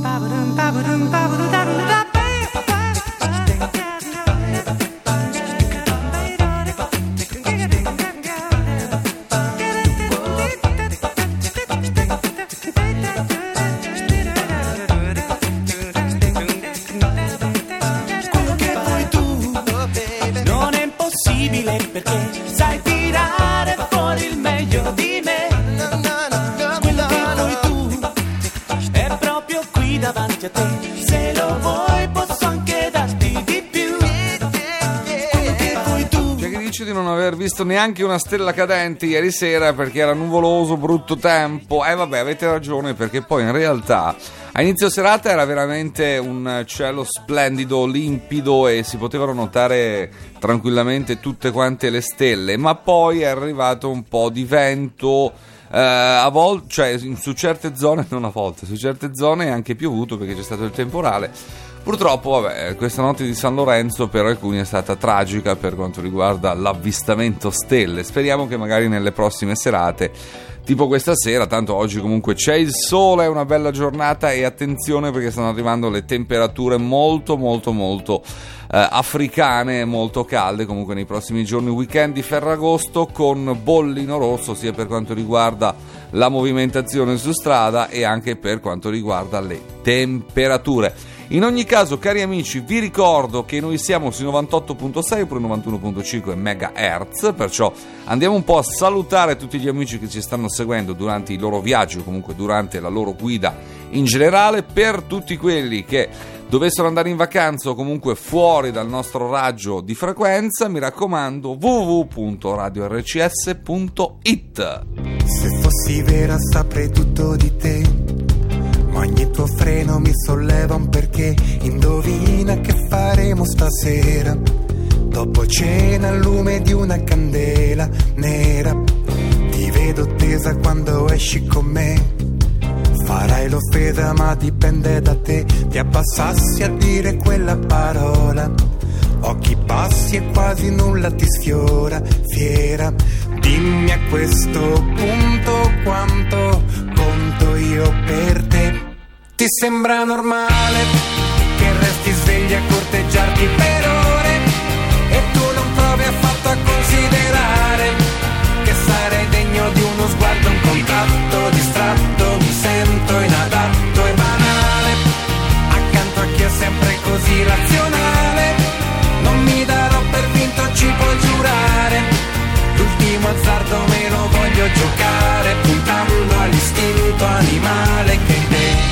Perché sai tirare fuori il meglio di me. Quello che vuoi tu è proprio qui davanti a te. Se lo vuoi posso anche darti di più. Quello che vuoi tu. C'è chi dice di non aver visto neanche una stella cadente ieri sera perché era nuvoloso, brutto tempo. Vabbè, avete ragione, perché poi in realtà a inizio serata era veramente un cielo splendido, limpido, e si potevano notare tranquillamente tutte quante le stelle, ma poi è arrivato un po' di vento, a volte, cioè su certe zone, non a volte, su certe zone è anche piovuto perché c'è stato il temporale. Purtroppo, vabbè, questa notte di San Lorenzo per alcuni è stata tragica per quanto riguarda l'avvistamento stelle. Speriamo che magari nelle prossime serate tipo questa sera. Tanto oggi comunque c'è il sole, è una bella giornata, e attenzione perché stanno arrivando le temperature molto africane, molto calde comunque nei prossimi giorni, weekend di Ferragosto, con bollino rosso sia per quanto riguarda la movimentazione su strada e anche per quanto riguarda le temperature. In ogni caso, cari amici, vi ricordo che noi siamo sui 98.6 oppure 91.5 MHz, perciò andiamo un po' a salutare tutti gli amici che ci stanno seguendo durante i loro viaggi o comunque durante la loro guida in generale. Per tutti quelli che dovessero andare in vacanza o comunque fuori dal nostro raggio di frequenza, mi raccomando, www.radiorcs.it. Se fossi vera saprei tutto di te, ma ogni tuo freno mi solleva un perché. Indovina che faremo stasera, dopo cena al lume di una candela nera. Ti vedo tesa quando esci con me, farai l'offesa ma dipende da te. Ti abbassassi a dire quella parola, occhi bassi e quasi nulla ti sfiora. Fiera, dimmi a questo punto quanto conto io per te. Ti sembra normale che resti svegli a corteggiarti per ore e tu non provi affatto a considerare che sarei degno di uno sguardo, un contatto distratto. Mi sento inadatto e banale accanto a chi è sempre così razionale. Non mi darò per vinto, ci puoi giurare. L'ultimo azzardo me lo voglio giocare, puntando all'istinto animale che in te.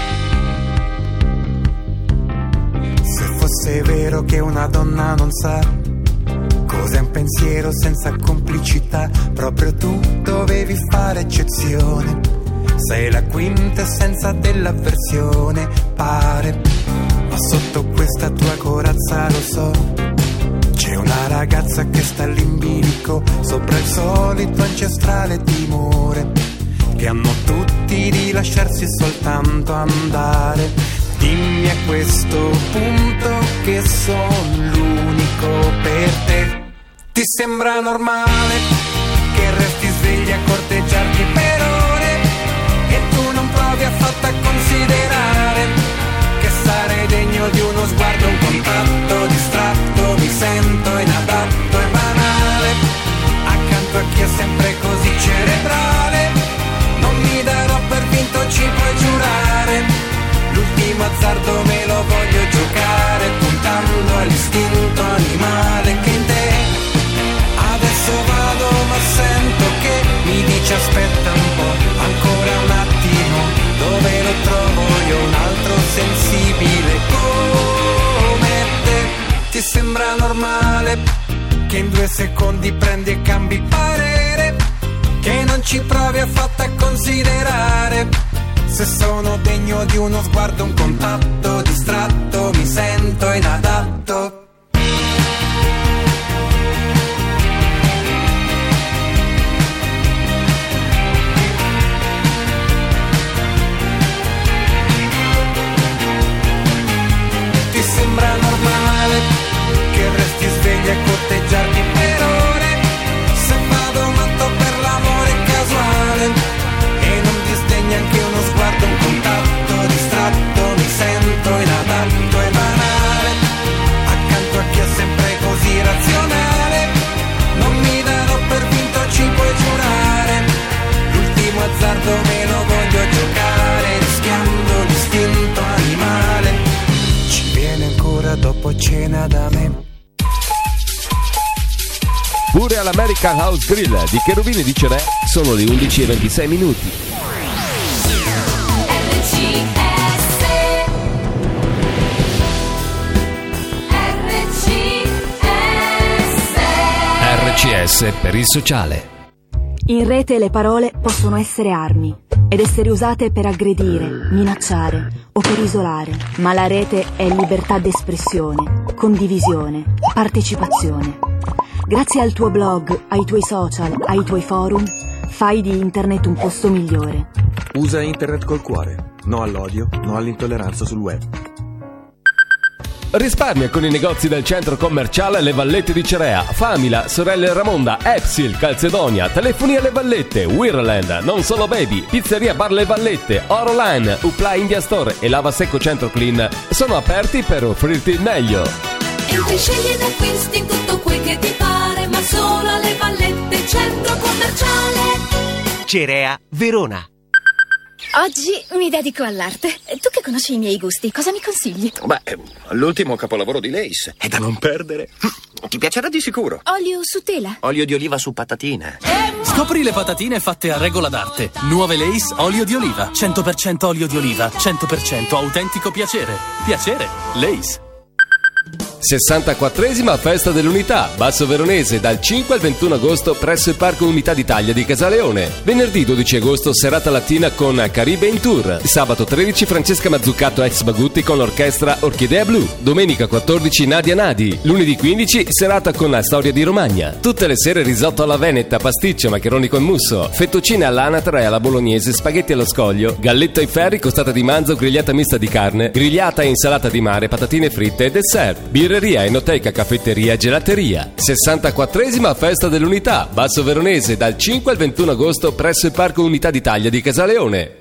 Se fosse vero che una donna non sa cos'è un pensiero senza complicità, proprio tu dovevi fare eccezione. Sei la quintessenza dell'avversione, pare. Ma sotto questa tua corazza lo so, c'è una ragazza che sta all'imbilico, sopra il solito ancestrale timore che hanno tutti di lasciarsi soltanto andare. Dimmi a questo punto che sono l'unico per te. Ti sembra normale che resti svegli a corteggiarti per ore e tu non provi affatto a considerare che sarei degno di uno sguardo, un contatto distratto. Mi sento inadatto e banale accanto a chi è sempre così cerebrale. Non mi darò per vinto, ci puoi giurare. L'ultimo azzardo me lo voglio giocare, puntando all'istinto animale che in te. Adesso vado ma sento che mi dice aspetta un po', ancora un attimo, dove lo trovo io un altro sensibile come te. Ti sembra normale che in 2 secondi prendi e cambi parere, che non ci provi affatto a considerare se sono degno di uno sguardo, un contatto distratto. Mi sento inadatto. Ti sembra normale che resti svegli a corteggiarti per ore, se vado matto per l'amore casuale e non disdegni anche uno sguardo, un contatto distratto. Mi sento inadatto e banale accanto a chi è sempre così razionale. Non mi darò per vinto, ci puoi giurare. L'ultimo azzardo me lo voglio giocare, rischiando l'istinto animale. Ci viene ancora dopo cena da me. Pure all'American House Grill di Cherubini di Cerè sono le 11:26 minuti. RCS per il sociale. In rete le parole possono essere armi ed essere usate per aggredire, minacciare o per isolare, ma la rete è libertà d'espressione, condivisione, partecipazione. Grazie al tuo blog, ai tuoi social, ai tuoi forum, fai di internet un posto migliore. Usa internet col cuore, no all'odio, no all'intolleranza sul web. Risparmia con i negozi del centro commerciale Le Vallette di Cerea, Famila, Sorelle Ramonda, Epsil, Calzedonia, Telefonia Le Vallette, Wirland, Non Solo Baby, Pizzeria Bar Le Vallette, Oroline, Upla India Store e Lava Secco Centro Clean sono aperti per offrirti il meglio. Entri, scegli ed acquisti in tutto quel che ti pare, ma solo alle Vallette centro commerciale. Cerea, Verona. Oggi mi dedico all'arte. Tu che conosci i miei gusti, cosa mi consigli? Beh, l'ultimo capolavoro di Lace è da non perdere. Ti piacerà di sicuro. Olio su tela. Olio di oliva su patatine. Scopri le patatine fatte a regola d'arte. Nuove Lace olio di oliva. 100% olio di oliva, 100% autentico piacere. Piacere, Lace. 64esima Festa dell'Unità, Basso Veronese, dal 5 al 21 agosto presso il Parco Unità d'Italia di Casaleone. Venerdì 12 agosto serata lattina con Caribe in Tour. Sabato 13 Francesca Mazzucato ex Bagutti con l'orchestra Orchidea Blu. Domenica 14 Nadia Nadi. Lunedì 15 serata con la Storia di Romagna. Tutte le sere risotto alla veneta, pasticcio, maccheroni con musso, fettuccine all'anatra e alla bolognese, spaghetti allo scoglio, galletta ai ferri, costata di manzo, grigliata mista di carne, grigliata e insalata di mare, patatine fritte e dessert. Birreria, enoteca, caffetteria e gelateria. 64esima Festa dell'Unità, Basso Veronese, dal 5 al 21 agosto presso il Parco Unità d'Italia di Casaleone.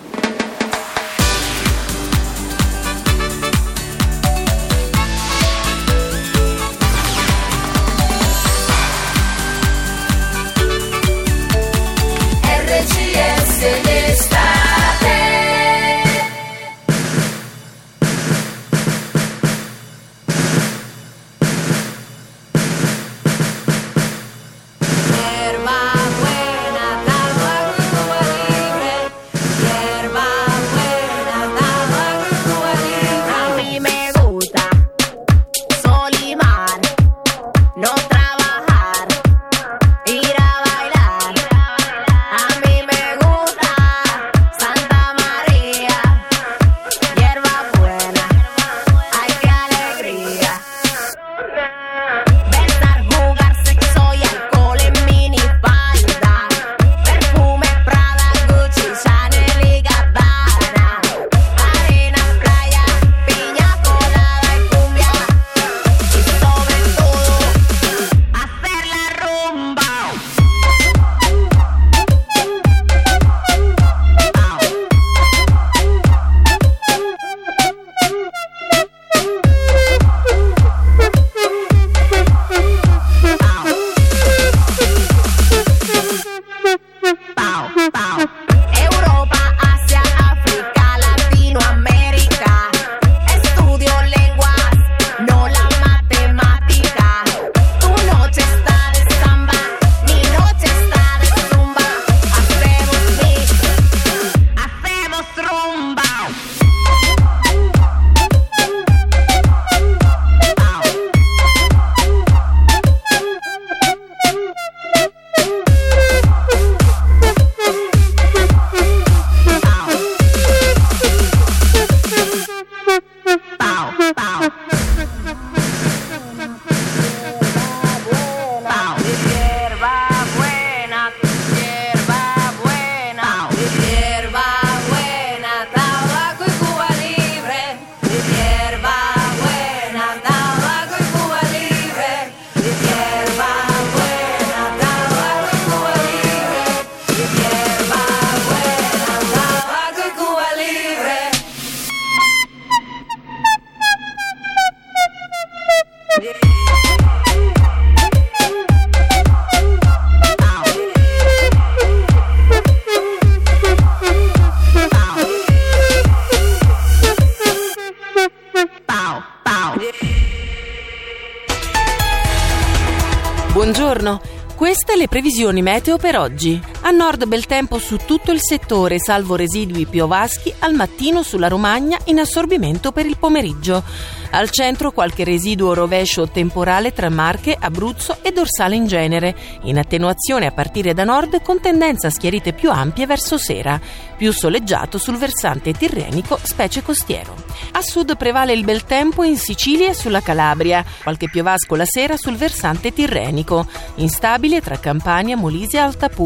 Buongiorno, queste le previsioni meteo per oggi. A nord bel tempo su tutto il settore, salvo residui piovaschi al mattino sulla Romagna in assorbimento per il pomeriggio. Al centro qualche residuo rovescio temporale tra Marche, Abruzzo e dorsale in genere, in attenuazione a partire da nord con tendenza a schiarite più ampie verso sera, più soleggiato sul versante tirrenico, specie costiero. A sud prevale il bel tempo in Sicilia e sulla Calabria, qualche piovasco la sera sul versante tirrenico, instabile tra Campania, Molise e Alta Puglia, con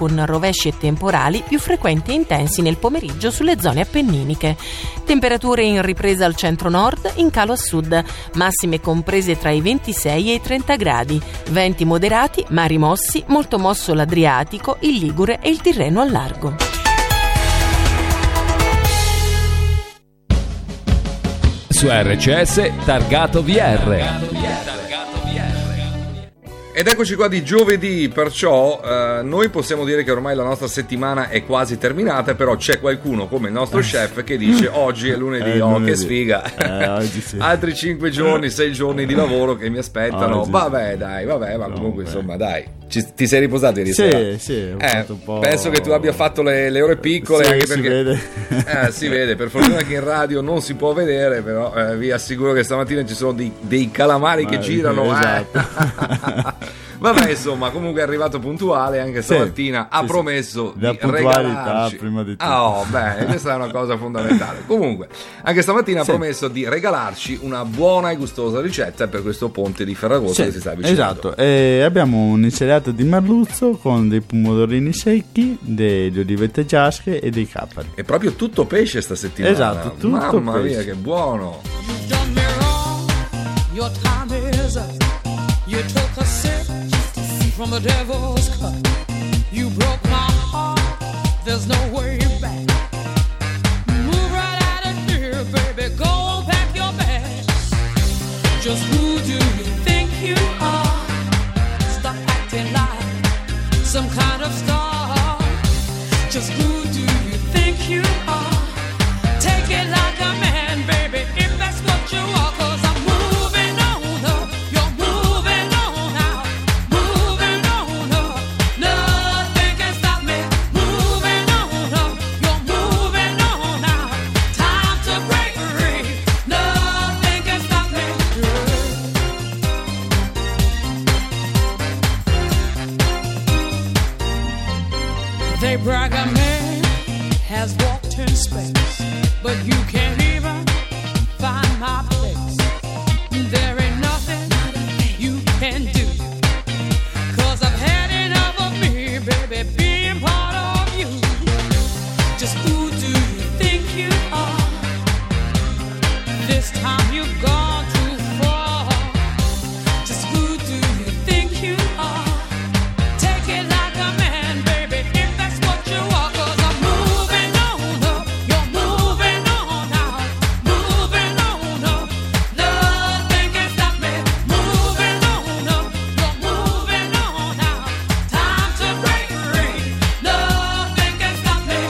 con rovesci e temporali più frequenti e intensi nel pomeriggio sulle zone appenniniche. Temperature in ripresa al centro-nord, in calo a sud, massime comprese tra i 26 e i 30 gradi, venti moderati, mari mossi, molto mosso l'Adriatico, il Ligure e il Tirreno al largo. Su RCS Targato VR. Ed eccoci qua di giovedì, perciò noi possiamo dire che ormai la nostra settimana è quasi terminata, però c'è qualcuno come il nostro chef che dice oggi è lunedì, che sfiga, oggi sì. Altri 5 giorni, 6 giorni di lavoro che mi aspettano, Oggi vabbè dai, ma comunque insomma dai, ti sei riposato ieri Sì, sera? sì, ho fatto un po'... Penso che tu abbia fatto le ore piccole, Sì, anche si perché vede. si vede, per fortuna che in radio non si può vedere, però vi assicuro che stamattina ci sono dei calamari che girano. Esatto. Vabbè, insomma, comunque è arrivato puntuale anche stamattina, ha promesso la di puntualità regalarci. prima di tutto. Oh, bene, questa è una cosa fondamentale. Comunque, anche stamattina ha promesso di regalarci una buona e gustosa ricetta per questo ponte di Ferragosto che si sta avvicinando. Esatto, abbiamo un'insalata di merluzzo con dei pomodorini secchi, delle olivette giasche e dei capperi. È proprio tutto pesce sta settimana. Esatto, tutto Mamma pesce. mia, che buono. Done me wrong, your time is up. You took a sip from the devil's cup. You broke my heart, there's no way back. Move right out of here, baby, go pack your bags. Just who do you think you are? Stop acting like some kind of star. Just who do you think you are? Take it like a man, baby, if that's what you are. 'Cause I'm moving on up, you're moving on out, moving on up, nothing can stop me. Moving on up, you're moving on out, time to break free, nothing can stop me. They brag a man has walked in space, but you can't even find my place. There ain't nothing you can do, 'cause I've had enough of me, baby, being part of you. Just who do you think you are? This time you've gone too far. Just who do you think you are? Take it like a man, baby, if that's what you are. 'Cause I'm moving on up, you're moving on out, moving on up, nothing can stop me. Moving on up, you're moving on out, time to break free, nothing can stop me.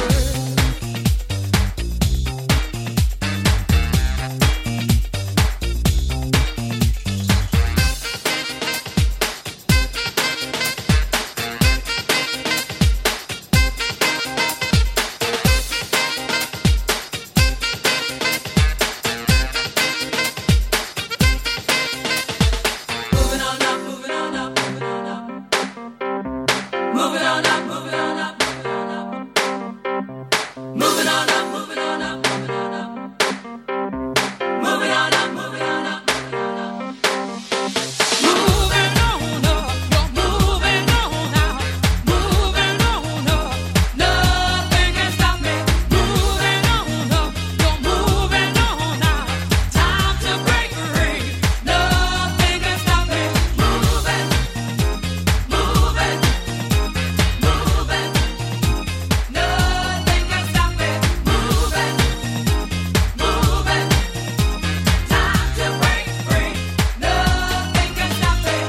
Moving on up, moving on up, moving on up. Moving on up, moving on up, moving on up. Moving on up, moving on up, moving on up. Moving on up, moving on up, moving on up. Moving on up, you're moving on out, moving on up, nothing can stop me. Moving on up, you're moving on out, time to break free, nothing can stop me. Moving, moving, moving, nothing can stop me. Moving, moving, time to break free, nothing can stop me.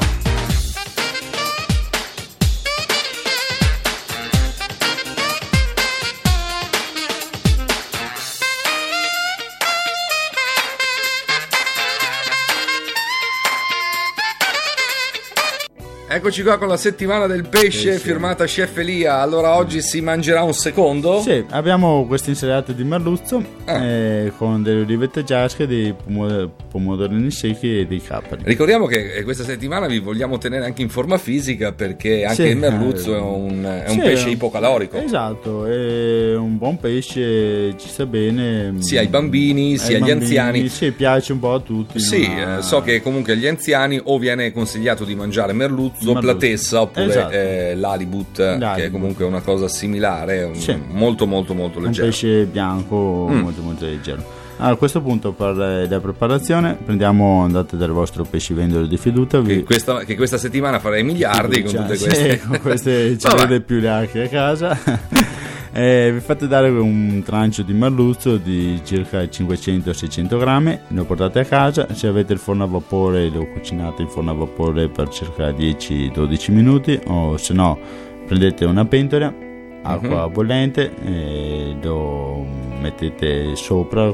Eccoci qua con la settimana del pesce firmata Chef Elia. Allora oggi si mangerà un secondo? Sì, abbiamo queste insalate di merluzzo con delle olivette giasche, dei pomodorini secchi e dei capperi. Ricordiamo che questa settimana vi vogliamo tenere anche in forma fisica, perché anche il merluzzo è un pesce ipocalorico. Esatto, è un buon pesce, ci sta bene sia ai bambini sia agli anziani. Sì, piace un po' a tutti. Sì, so che comunque agli anziani o viene consigliato di mangiare merluzzo, platessa oppure esatto. l'halibut, che è comunque una cosa similare, molto molto molto leggero. Un pesce bianco molto molto leggero. A questo punto, per la preparazione, andate dal vostro pescivendolo di fiducia. Che questa settimana farei miliardi con tutte queste. Sì, con queste ci vede più là che a casa. Vi fate dare un trancio di merluzzo di circa 500-600 grammi, lo portate a casa. Se avete il forno a vapore, lo cucinate in forno a vapore per circa 10-12 minuti, o se no prendete una pentola, acqua bollente, e lo mettete sopra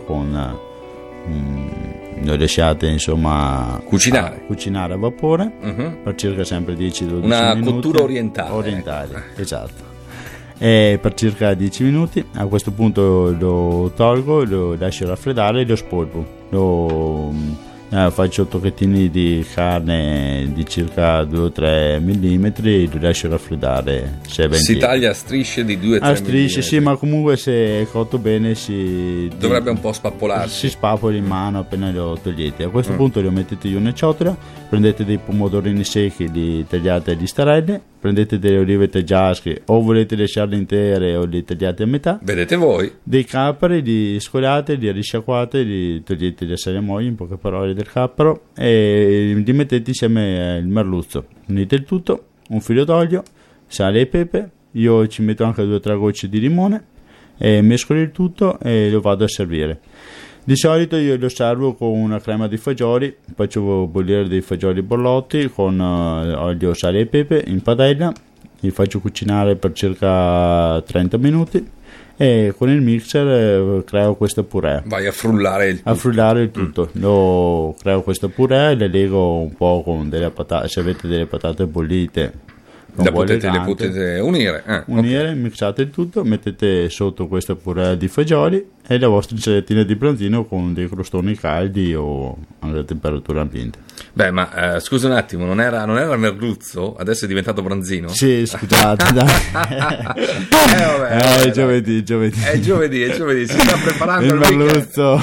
lo lasciate insomma cucinare a vapore per circa sempre 10-12 minuti. Una cottura orientale. Esatto. E per circa 10 minuti. A questo punto lo tolgo, lo lascio raffreddare e lo spolpo. Faccio tocchettini di carne di circa 2-3 mm, lo lascio raffreddare. Si taglia a strisce di 2-3 mm. A strisce, sì, ma comunque se è cotto bene dovrebbe un po' spappolarsi. Si spappola in mano appena lo togliete. A questo punto lo mettete in una ciotola, prendete dei pomodorini secchi, li tagliate a listarelle, prendete delle olive taggiasche, o volete lasciarle intere o li tagliate a metà. Vedete voi. Dei capperi, li scolate, li risciacquate, li togliete le salamoie, in poche parole, del cappero, e li mettete insieme al merluzzo. Unite il tutto, un filo d'olio, sale e pepe. Io ci metto anche 2 o 3 gocce di limone, e mescolo il tutto e lo vado a servire. Di solito io lo servo con una crema di fagioli, faccio bollire dei fagioli bollotti con olio, sale e pepe in padella, li faccio cucinare per circa 30 minuti, e con il mixer creo questa purè. Vai a frullare il tutto. Lo creo questa purè e le lego un po' con delle patate. Se avete delle patate bollite, le potete unire, mixate il tutto, mettete sotto questa purè di fagioli e la vostra insalattina di branzino con dei crostoni caldi o a temperatura ambiente. Beh, ma scusa un attimo, non era merluzzo? Adesso è diventato branzino? Sì, scusate, dai. Vabbè, è giovedì. È giovedì, si sta preparando il merluzzo.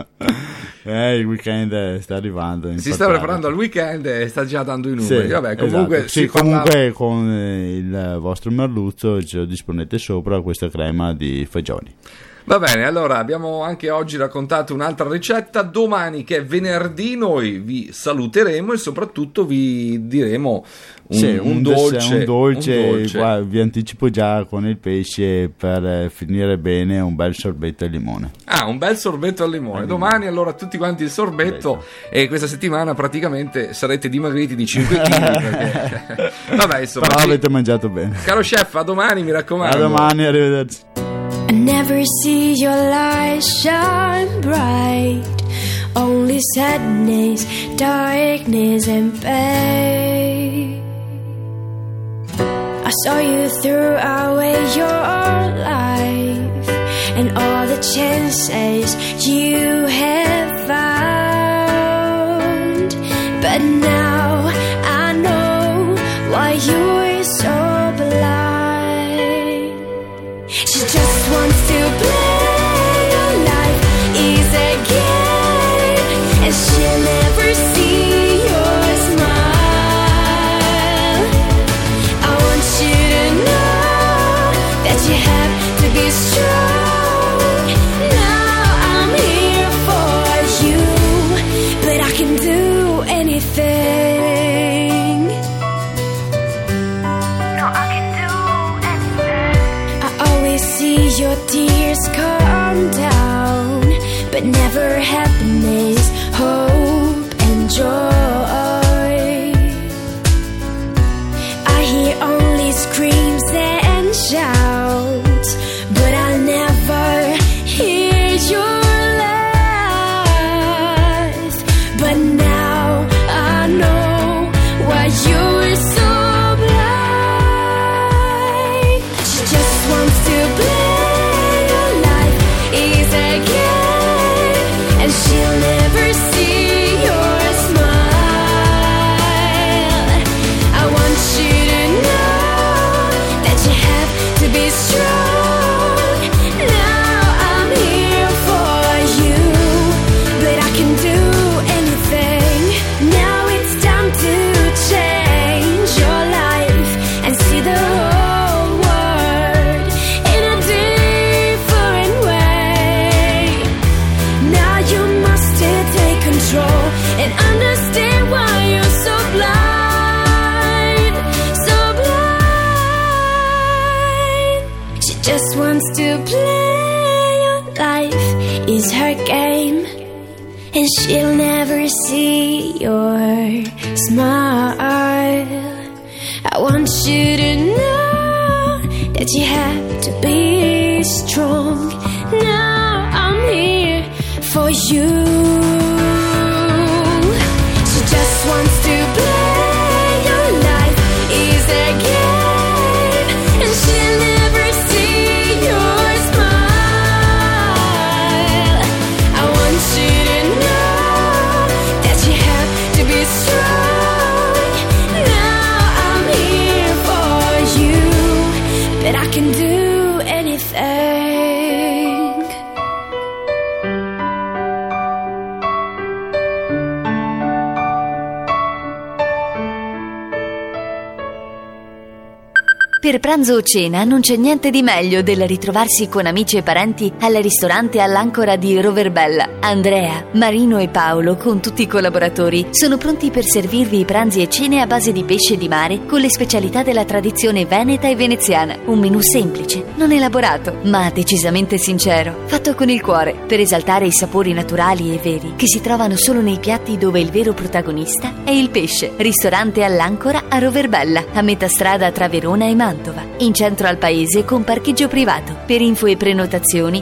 Il weekend sta arrivando. Si sta preparando al weekend e sta già dando i numeri. Sì, vabbè, comunque, esatto. Comunque con il vostro merluzzo ci disponete sopra questa crema di fagioli. Va bene, allora abbiamo anche oggi raccontato un'altra ricetta. Domani, che è venerdì, noi vi saluteremo e soprattutto vi diremo un dolce. Qua, vi anticipo già con il pesce, per finire bene, un bel sorbetto al limone. Un bel sorbetto al limone. Domani allora tutti quanti il sorbetto, e questa settimana praticamente sarete dimagriti di 5 kg perché... Vabbè, insomma, però avete mangiato bene. Caro chef, a domani, mi raccomando. A domani, arrivederci. I never see your light shine bright, only sadness, darkness and pain. I saw you threw away your life and all the chances you have found, but now I know why you were so blind. She just wants to play your life is a game, and she'll never see your smile. I want you to know that you have to be strong. Now I'm here for you, but I can do anything. No, I can do anything. I always see your tears come down, but never happiness, hope and joy. I hear only screams and shouts, but I never hear your laugh. But now I know why you're so blind. She just wants to play your life is a game, and she'll never see control and understand why you're so blind, so blind. She just wants to play your life is her game, and she'll never see your smile. I want you to know that you have to be strong. Now I'm here for you. She just wants to play your life is their game, and she'll never see your smile. I want you to know that you have to be strong. Now I'm here for you, but I can do anything. Per pranzo o cena non c'è niente di meglio del ritrovarsi con amici e parenti al ristorante all'Ancora di Roverbella. Andrea, Marino e Paolo, con tutti i collaboratori, sono pronti per servirvi i pranzi e cene a base di pesce di mare con le specialità della tradizione veneta e veneziana. Un menù semplice, non elaborato, ma decisamente sincero, fatto con il cuore, per esaltare i sapori naturali e veri che si trovano solo nei piatti dove il vero protagonista è il pesce. Ristorante all'Ancora a Roverbella, a metà strada tra Verona e Mantova, in centro al paese con parcheggio privato. Per info e prenotazioni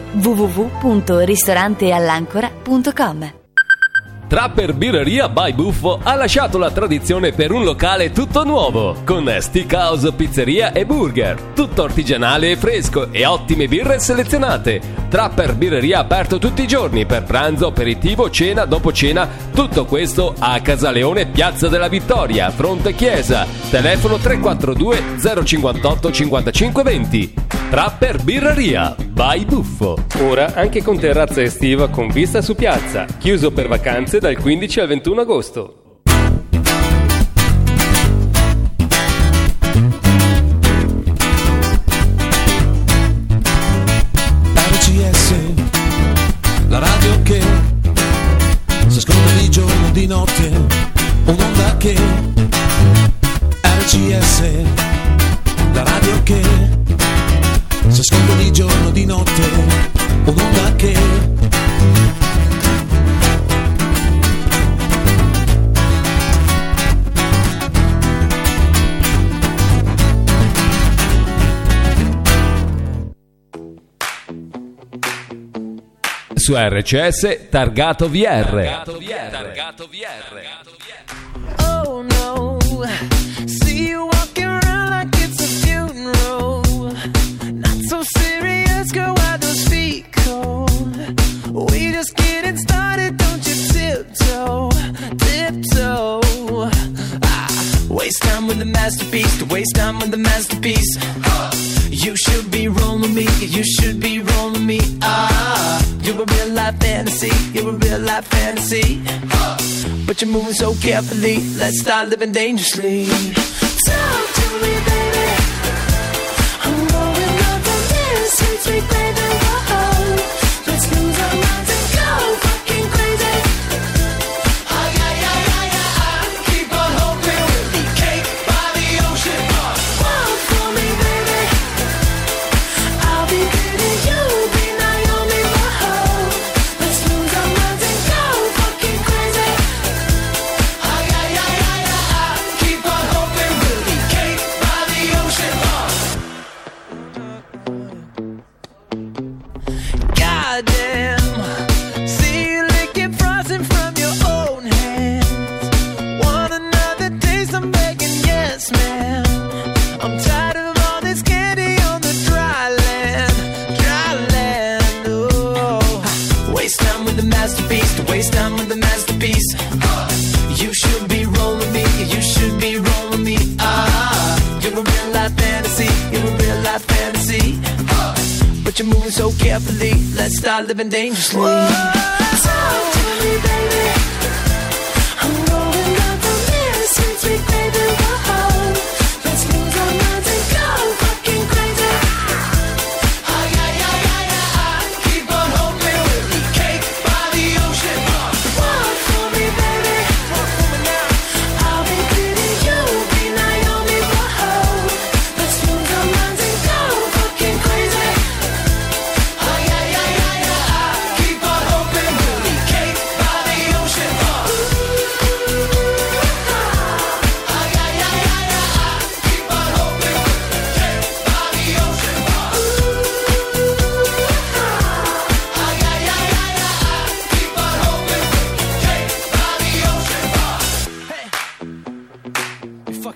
www.ristoranteall'ancora.com. Trapper Birreria by Buffo ha lasciato la tradizione per un locale tutto nuovo, con Steakhouse, pizzeria e burger, tutto artigianale e fresco e ottime birre selezionate. Trapper Birreria aperto tutti i giorni per pranzo, aperitivo, cena, dopo cena, tutto questo a Casaleone, Piazza della Vittoria, fronte chiesa. Telefono 342 058 55 20. Trapper Birreria by Buffo. Ora anche con terrazza estiva con vista su piazza, chiuso per vacanze dal 15 al 21 agosto. RCS, la radio che si ascolta di giorno, di notte, un'onda che RCS, la radio che si ascolta di giorno, di notte, un'onda che su RCS Targato VR. Oh no, see you walking around like it's a funeral. Not so serious, girl, why those feet cold? We just getting started, don't you tiptoe, tiptoe. Waste time with the masterpiece, to waste time with the masterpiece. You should be rolling me, you should be rolling me. You're a real life fantasy, you're a real life fantasy. But you're moving so carefully, let's start living dangerously. Talk to me, baby. I'm going up from this sweet, sweet baby. Whoa. Let's lose our minds and go fucking crazy. Ay, ay, ay, ay, ay. Keep on hoping we'll be cake by the ocean. Walk for me, baby. I'll be pretty, you'll be Naomi. Whoa. Let's lose our minds and go fucking crazy. Ay, ay, ay, ay, ay. Keep on hoping we'll be cake by the ocean. Goddamn, see you licking frosting from your own hands. Want another taste? I'm begging, yes, man. I'm tired of all this candy on the dry land, dry land. Oh, waste time with the masterpiece, to waste time with the masterpiece. You should be rolling me, you should be rolling me. You're a real life fantasy, you're a real life fantasy. But you're moving so carefully, let's start living dangerously. Talk to me, baby. I'm going up from this sweet, sweet baby. Whoa. Let's lose our minds and go fucking crazy. Ay, ay, ay, ay, ay. Keep on hoping we'll be cake by the ocean. Walk for me,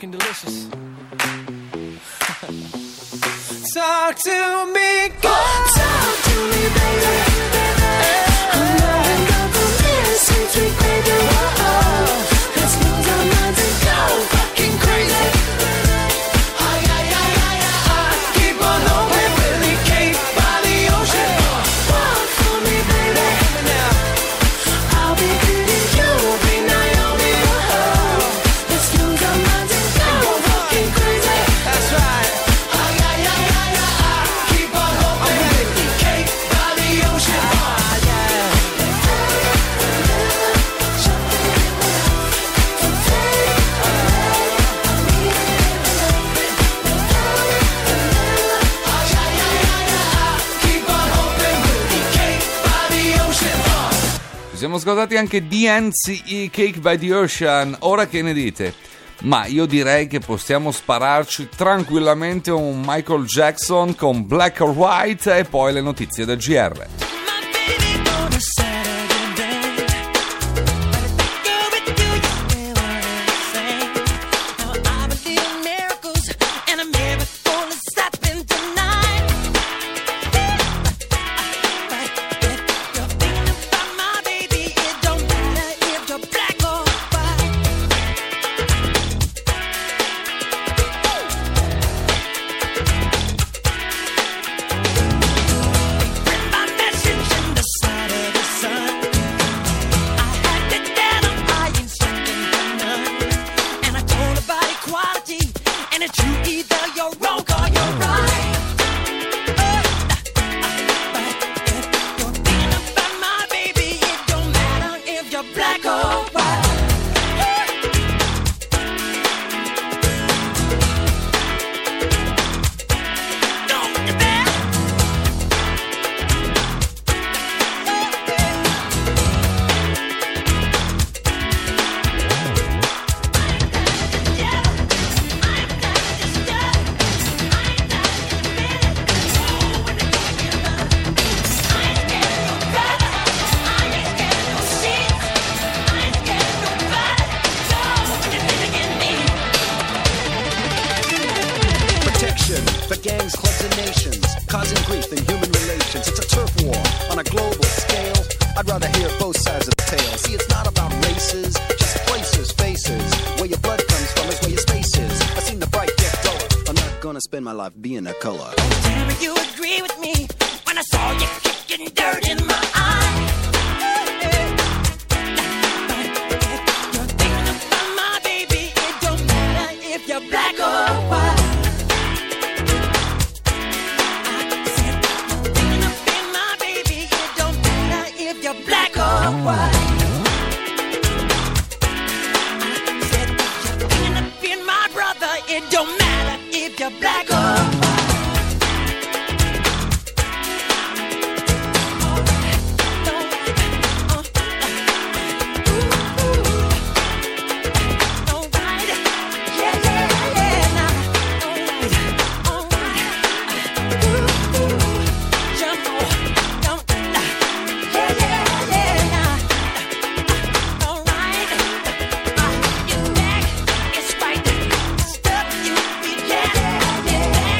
fucking delicious. Talk to me, God. Talk to me, baby. I'm loving up from this sweet, sweet baby. Whoa, let's lose our minds and go fucking crazy. Ay, ay, ay, ay, ay. Keep on hoping we'll be Cape by the ocean. Walk for me, baby. I'll be Goody, you'll be Naomi. Whoa, let's lose our minds and go fucking crazy. That's right. Ci siamo scordati anche DNCE, Cake by the Ocean. Ora che ne dite? Ma io direi che possiamo spararci tranquillamente un Michael Jackson con Black or White e poi le notizie del GR. For gangs, clubs, and nations, causing grief in human relations. It's a turf war on a global scale. I'd rather hear both sides of the tale. See, it's not about races, just places, faces. Where your blood comes from is where your space is. I've seen the bright get duller. I'm not gonna spend my life being a color. Tell me you agree with me when I saw you kicking dirt in my eye. You're thinking about my baby. It don't matter if you're black or white. White. I said that you're thinking of being my brother. It don't matter if you're black or white. Yeah.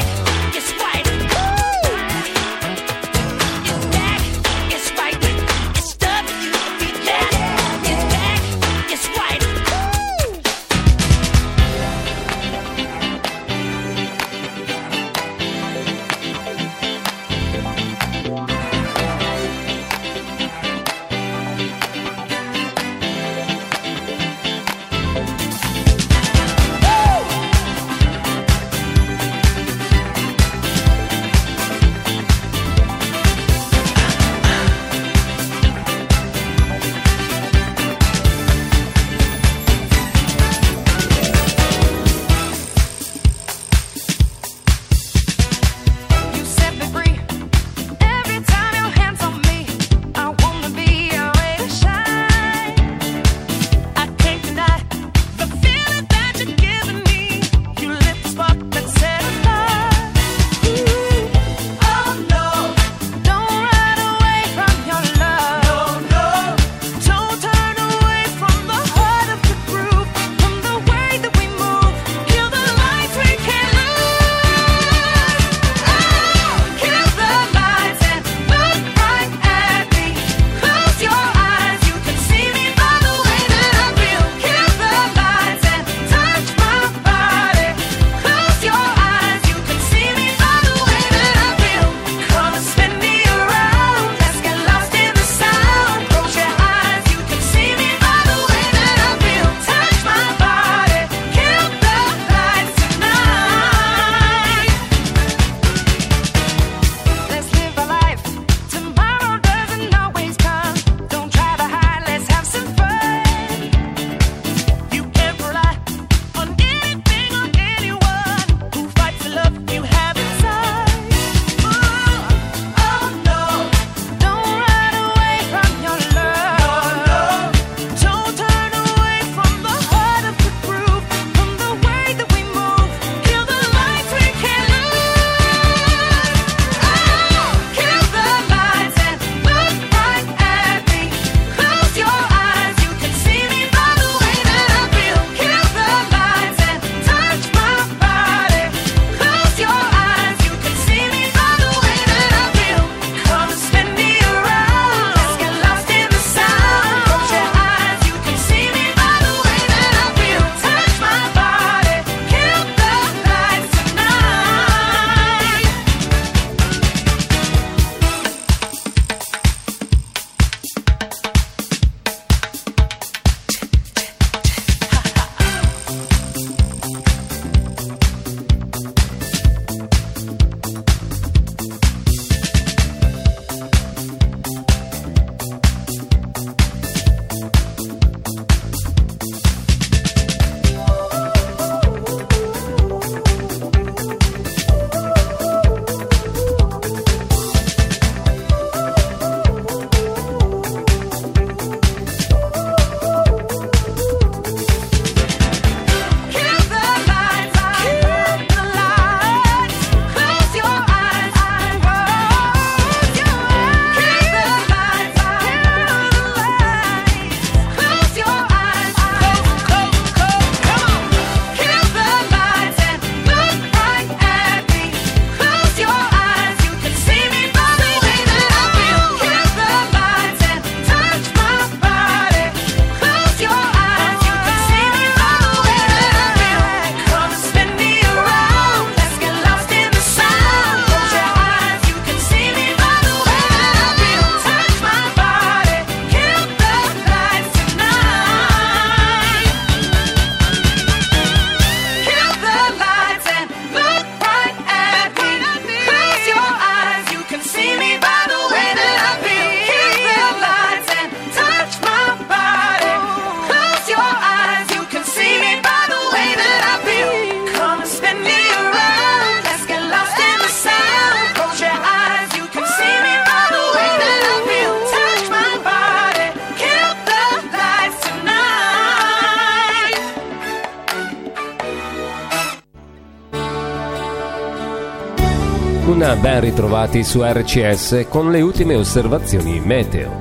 ben ritrovati su RCS con le ultime osservazioni meteo.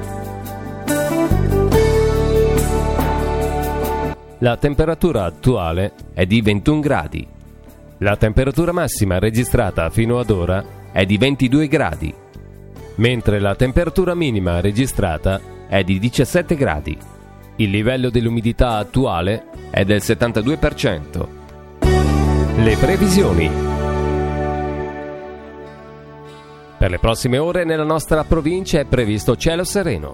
La temperatura attuale è di 21 gradi. La temperatura massima registrata fino ad ora è di 22 gradi, mentre la temperatura minima registrata è di 17 gradi. Il livello dell'umidità attuale è del 72%. Le previsioni. Per le prossime ore nella nostra provincia è previsto cielo sereno.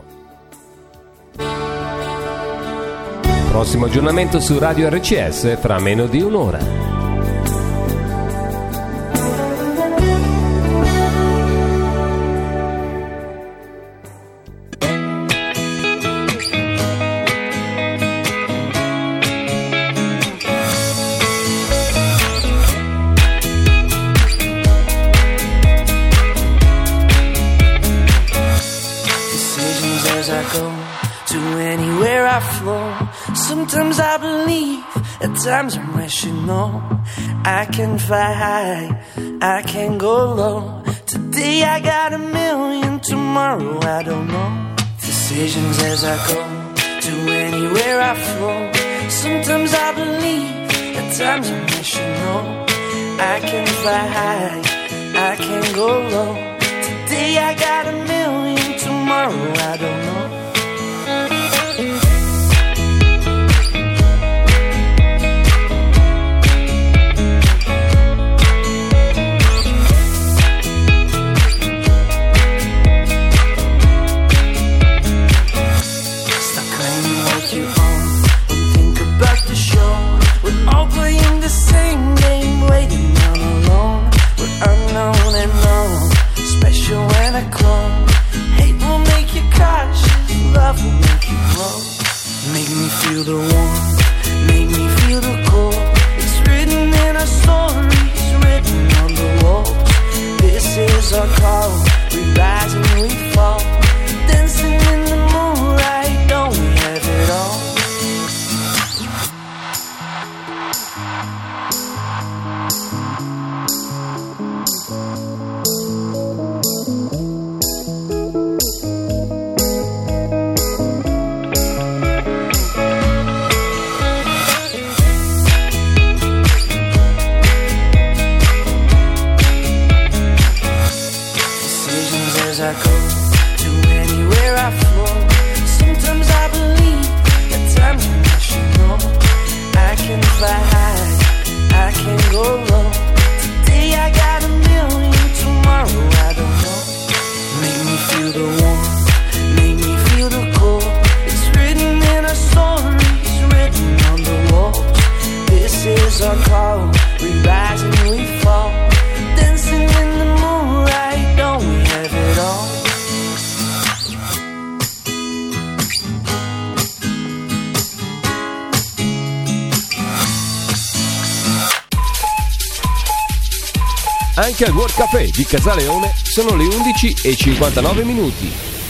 Prossimo aggiornamento su Radio RCS fra meno di un'ora. Sometimes I believe, at times I'm rational. I can fly high, I can go low. Today I got 1,000,000, tomorrow I don't know. Decisions as I go, to anywhere I flow. Sometimes I believe, at times I'm rational. I can fly high, I can go low. Today I got 1,000,000, tomorrow I don't know. Feel the warmth, make me feel the cold. It's written in our stories, written on the walls. This is our call, we rise and we fall. Dancing in the moonlight, don't we have it all? I go to anywhere I flow. Sometimes I believe, at times I'm rational. I can fly high, I can go low. Today I got 1,000,000, tomorrow I don't know. Make me feel the warmth, make me feel the cold. It's written in our stories, written on the walls. This is our call, we rise and we fall. Dancing in the moonlight, don't we have it all? Anche al World Café di Casaleone sono le 11:59.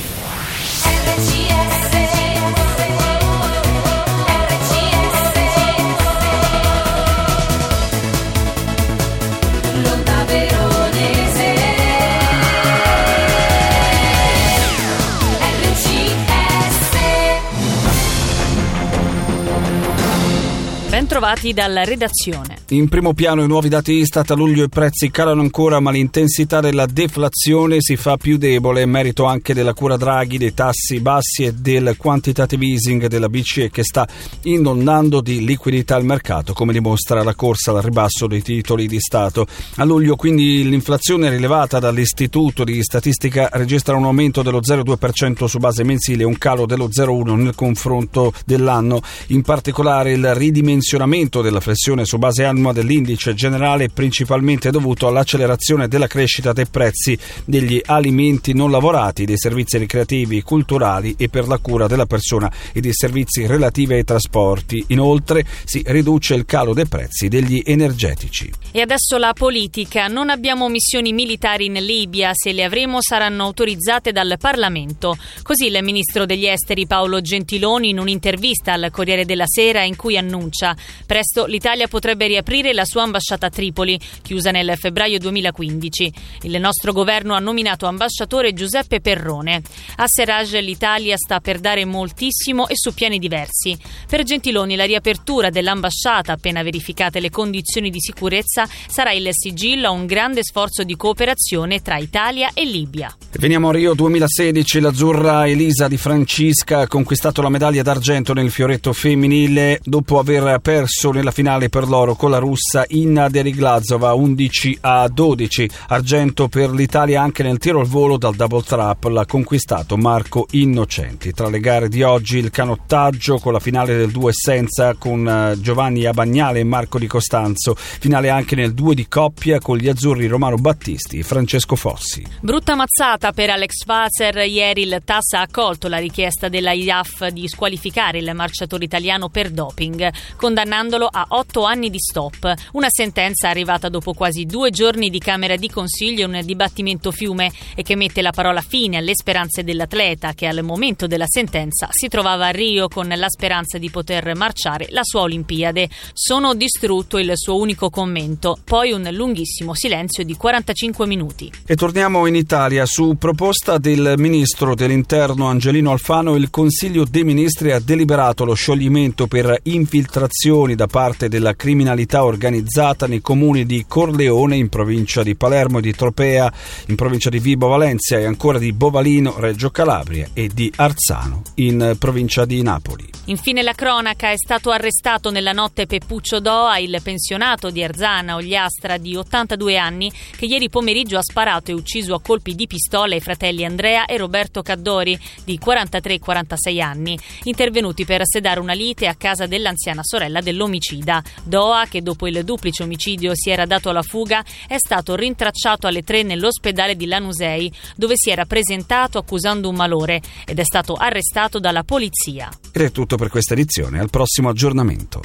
Ben trovati dalla redazione. In primo piano i nuovi dati Istat. A luglio i prezzi calano ancora, ma l'intensità della deflazione si fa più debole, merito anche della cura Draghi, dei tassi bassi e del quantitative easing della BCE che sta inondando di liquidità il mercato, come dimostra la corsa al ribasso dei titoli di Stato. A luglio quindi l'inflazione rilevata dall'Istituto di Statistica registra un aumento dello 0,2% su base mensile e un calo dello 0,1% nel confronto dell'anno. In particolare il ridimensionamento della flessione su base annua dell'indice generale è principalmente dovuto all'accelerazione della crescita dei prezzi degli alimenti non lavorati, dei servizi ricreativi, culturali e per la cura della persona e dei servizi relativi ai trasporti. Inoltre si riduce il calo dei prezzi degli energetici. E adesso la politica. Non abbiamo missioni militari in Libia, se le avremo saranno autorizzate dal Parlamento. Così il ministro degli esteri Paolo Gentiloni in un'intervista al Corriere della Sera in cui annuncia: Libia. Presto l'Italia potrebbe riaprire la sua ambasciata a Tripoli, chiusa nel febbraio 2015. Il nostro governo ha nominato ambasciatore Giuseppe Perrone. A Serraj l'Italia sta per dare moltissimo e su piani diversi. Per Gentiloni la riapertura dell'ambasciata, appena verificate le condizioni di sicurezza, sarà il sigillo a un grande sforzo di cooperazione tra Italia e Libia. Veniamo a Rio 2016, l'azzurra Elisa Di Francisca ha conquistato la medaglia d'argento nel fioretto femminile dopo aver perso nella finale per l'oro con la russa Inna Deriglazova 11-12. Argento per l'Italia anche nel tiro al volo dal double trap, l'ha conquistato Marco Innocenti. Tra le gare di oggi il canottaggio con la finale del 2 senza con Giovanni Abagnale e Marco Di Costanzo, finale anche nel 2 di coppia con gli azzurri Romano Battisti e Francesco Fossi. Brutta mazzata per Alex Fazer. Ieri il TAS ha accolto la richiesta della IAF di squalificare il marciatore italiano per doping, condannandolo a 8 anni di stop. Una sentenza arrivata dopo quasi 2 giorni di Camera di Consiglio e un dibattimento fiume e che mette la parola fine alle speranze dell'atleta che al momento della sentenza si trovava a Rio con la speranza di poter marciare la sua Olimpiade. Sono distrutto, il suo unico commento. Poi un lunghissimo silenzio di 45 minuti. E torniamo in Italia. Su proposta del ministro dell'Interno Angelino Alfano, il Consiglio dei Ministri ha deliberato lo scioglimento per infiltrazioni da parte della criminalità organizzata nei comuni di Corleone in provincia di Palermo e di Tropea in provincia di Vibo Valentia e ancora di Bovalino, Reggio Calabria e di Arzano in provincia di Napoli. Infine la cronaca: è stato arrestato nella notte Peppuccio Doa, il pensionato di Arzana Ogliastra di 82 anni che ieri pomeriggio ha sparato e ucciso a colpi di pistola i fratelli Andrea e Roberto Caddori di 43 e 46 anni, intervenuti per sedare una lite a casa dell'anziana sorella dell'omicida. Doa, che dopo il duplice omicidio si era dato alla fuga, è stato rintracciato alle 3 nell'ospedale di Lanusei, dove si era presentato accusando un malore, ed è stato arrestato dalla polizia. Ed è tutto per questa edizione, al prossimo aggiornamento.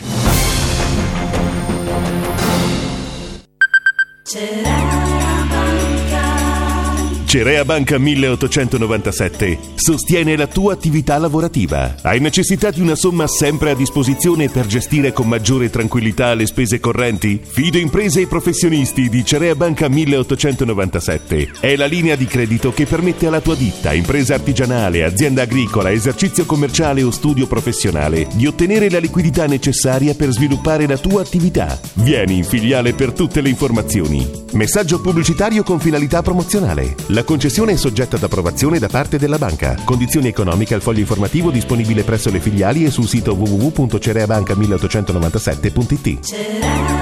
Cerea Banca 1897 sostiene la tua attività lavorativa. Hai necessità di una somma sempre a disposizione per gestire con maggiore tranquillità le spese correnti? Fido imprese e professionisti di Cerea Banca 1897 è la linea di credito che permette alla tua ditta, impresa artigianale, azienda agricola, esercizio commerciale o studio professionale di ottenere la liquidità necessaria per sviluppare la tua attività. Vieni in filiale per tutte le informazioni. Messaggio pubblicitario con finalità promozionale. La concessione è soggetta ad approvazione da parte della banca. Condizioni economiche al foglio informativo disponibile presso le filiali e sul sito www.cereabanca1897.it.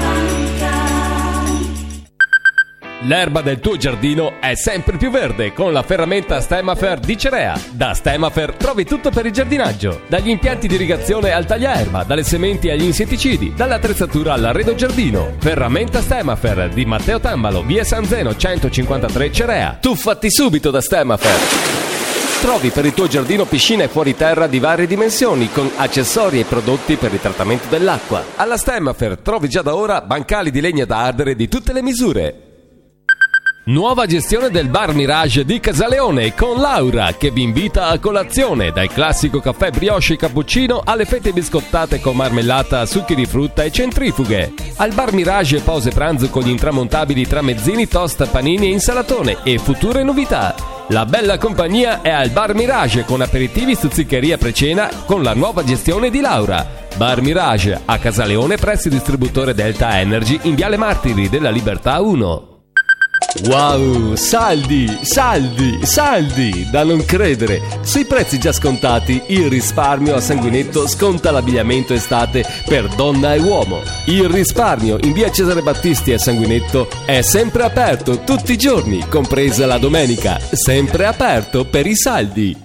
L'erba del tuo giardino è sempre più verde con la ferramenta Stemafer di Cerea. Da Stemafer trovi tutto per il giardinaggio, dagli impianti di irrigazione al tagliaerba, dalle sementi agli insetticidi, dall'attrezzatura all'arredo giardino. Ferramenta Stemafer di Matteo Tambalo, via San Zeno 153 Cerea. Tuffati subito da Stemafer. Trovi per il tuo giardino piscine fuori terra di varie dimensioni con accessori e prodotti per il trattamento dell'acqua. Alla Stemafer trovi già da ora bancali di legna da ardere di tutte le misure. Nuova gestione del Bar Mirage di Casaleone con Laura che vi invita a colazione, dal classico caffè brioche cappuccino alle fette biscottate con marmellata, succhi di frutta e centrifughe. Al Bar Mirage pause pranzo con gli intramontabili tramezzini, toast, panini e insalatone e future novità. La bella compagnia è al Bar Mirage con aperitivi, stuzzicheria pre-cena con la nuova gestione di Laura. Bar Mirage a Casaleone presso il distributore Delta Energy in Viale Martiri della Libertà 1. Wow, saldi, saldi, saldi, da non credere. Sui prezzi già scontati, il risparmio a Sanguinetto sconta l'abbigliamento estate per donna e uomo. Il risparmio in via Cesare Battisti a Sanguinetto è sempre aperto tutti i giorni, compresa la domenica, sempre aperto per i saldi.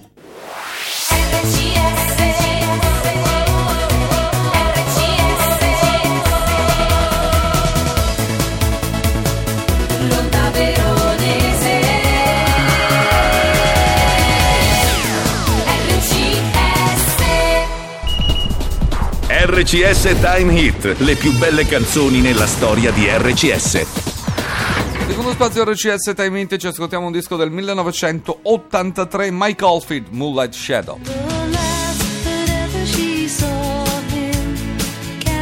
RCS Time Hit, le più belle canzoni nella storia di RCS. Secondo spazio RCS Time Hit ci ascoltiamo un disco del 1983, Mike Oldfield, Moonlight Shadow. The last that ever she saw him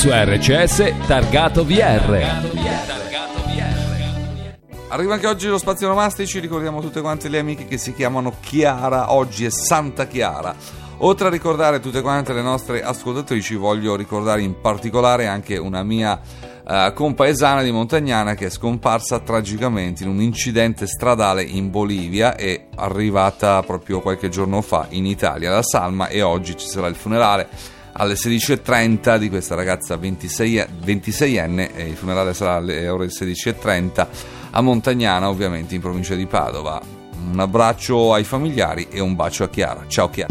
su RCS targato VR. Arriva anche oggi lo Spazio Onomastici, ricordiamo tutte quante le amiche che si chiamano Chiara, oggi è Santa Chiara. Oltre a ricordare tutte quante le nostre ascoltatrici, voglio ricordare in particolare anche una mia compaesana di Montagnana che è scomparsa tragicamente in un incidente stradale in Bolivia, è arrivata proprio qualche giorno fa in Italia da Salma, e oggi ci sarà il funerale alle 16.30 di questa ragazza 26enne, e il funerale sarà alle ore 16.30 a Montagnana, ovviamente in provincia di Padova. Un abbraccio ai familiari e un bacio a Chiara. Ciao Chiara.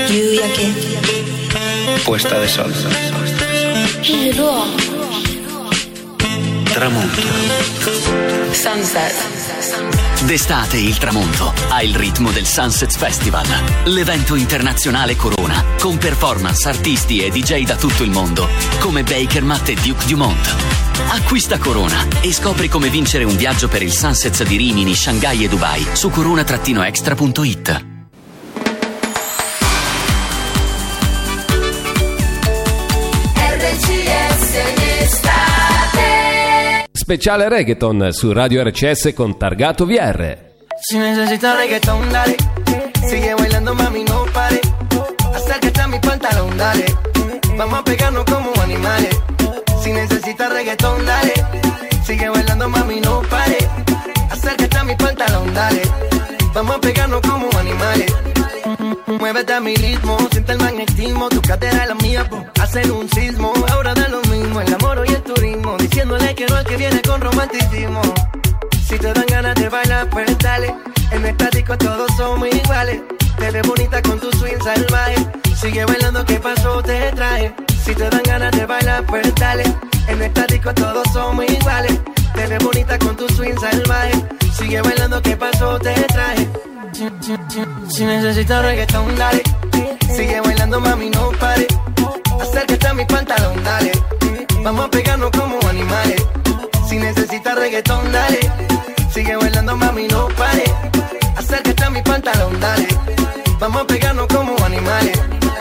lluvia que Puesta de sol. Tramonto. Sunset. D'estate il tramonto ha il ritmo del Sunset Festival, l'evento internazionale Corona, con performance, artisti e DJ da tutto il mondo, come Bakermat e Duke Dumont. Acquista Corona e scopri come vincere un viaggio per il Sunset di Rimini, Shanghai e Dubai su corona-extra.it. Speciale reggaeton su Radio RCS con Targato VR. Si necesitas reggaetón, dale. Sigue bailando, mami, no pare. Acércate a mi pantalón, dale. Vamos a pegarnos como animales. Si necesitas reggaetón, dale. Sigue bailando, mami, no pare. Acércate a mi pantalón, dale. Vamos a pegarnos como animales. Muévete a mi ritmo, siente el magnetismo. Tu cadera es la mía, hacen un sismo. Ahora da lo mismo, el amor y el turismo. Diciéndole quiero al que viene con romanticismo. Si te dan ganas de bailar, pues dale. En esta disco todos somos iguales. Te ves bonita con tu swing salvaje. Sigue bailando, ¿qué pasó? Te traje. Si te dan ganas de bailar, pues dale. En esta disco todos somos iguales. Te ves bonita con tu swing salvaje. Sigue bailando, ¿qué pasó? Te traje. Si necesitas reggaetón, dale. Sigue bailando, mami, no pare. Acércate a mi pantalón, dale. Vamos a pegarnos como animales. Si necesitas reggaetón, dale. Sigue bailando, mami, no pare. Acércate a mi pantalón, dale. Vamos a pegarnos como animales.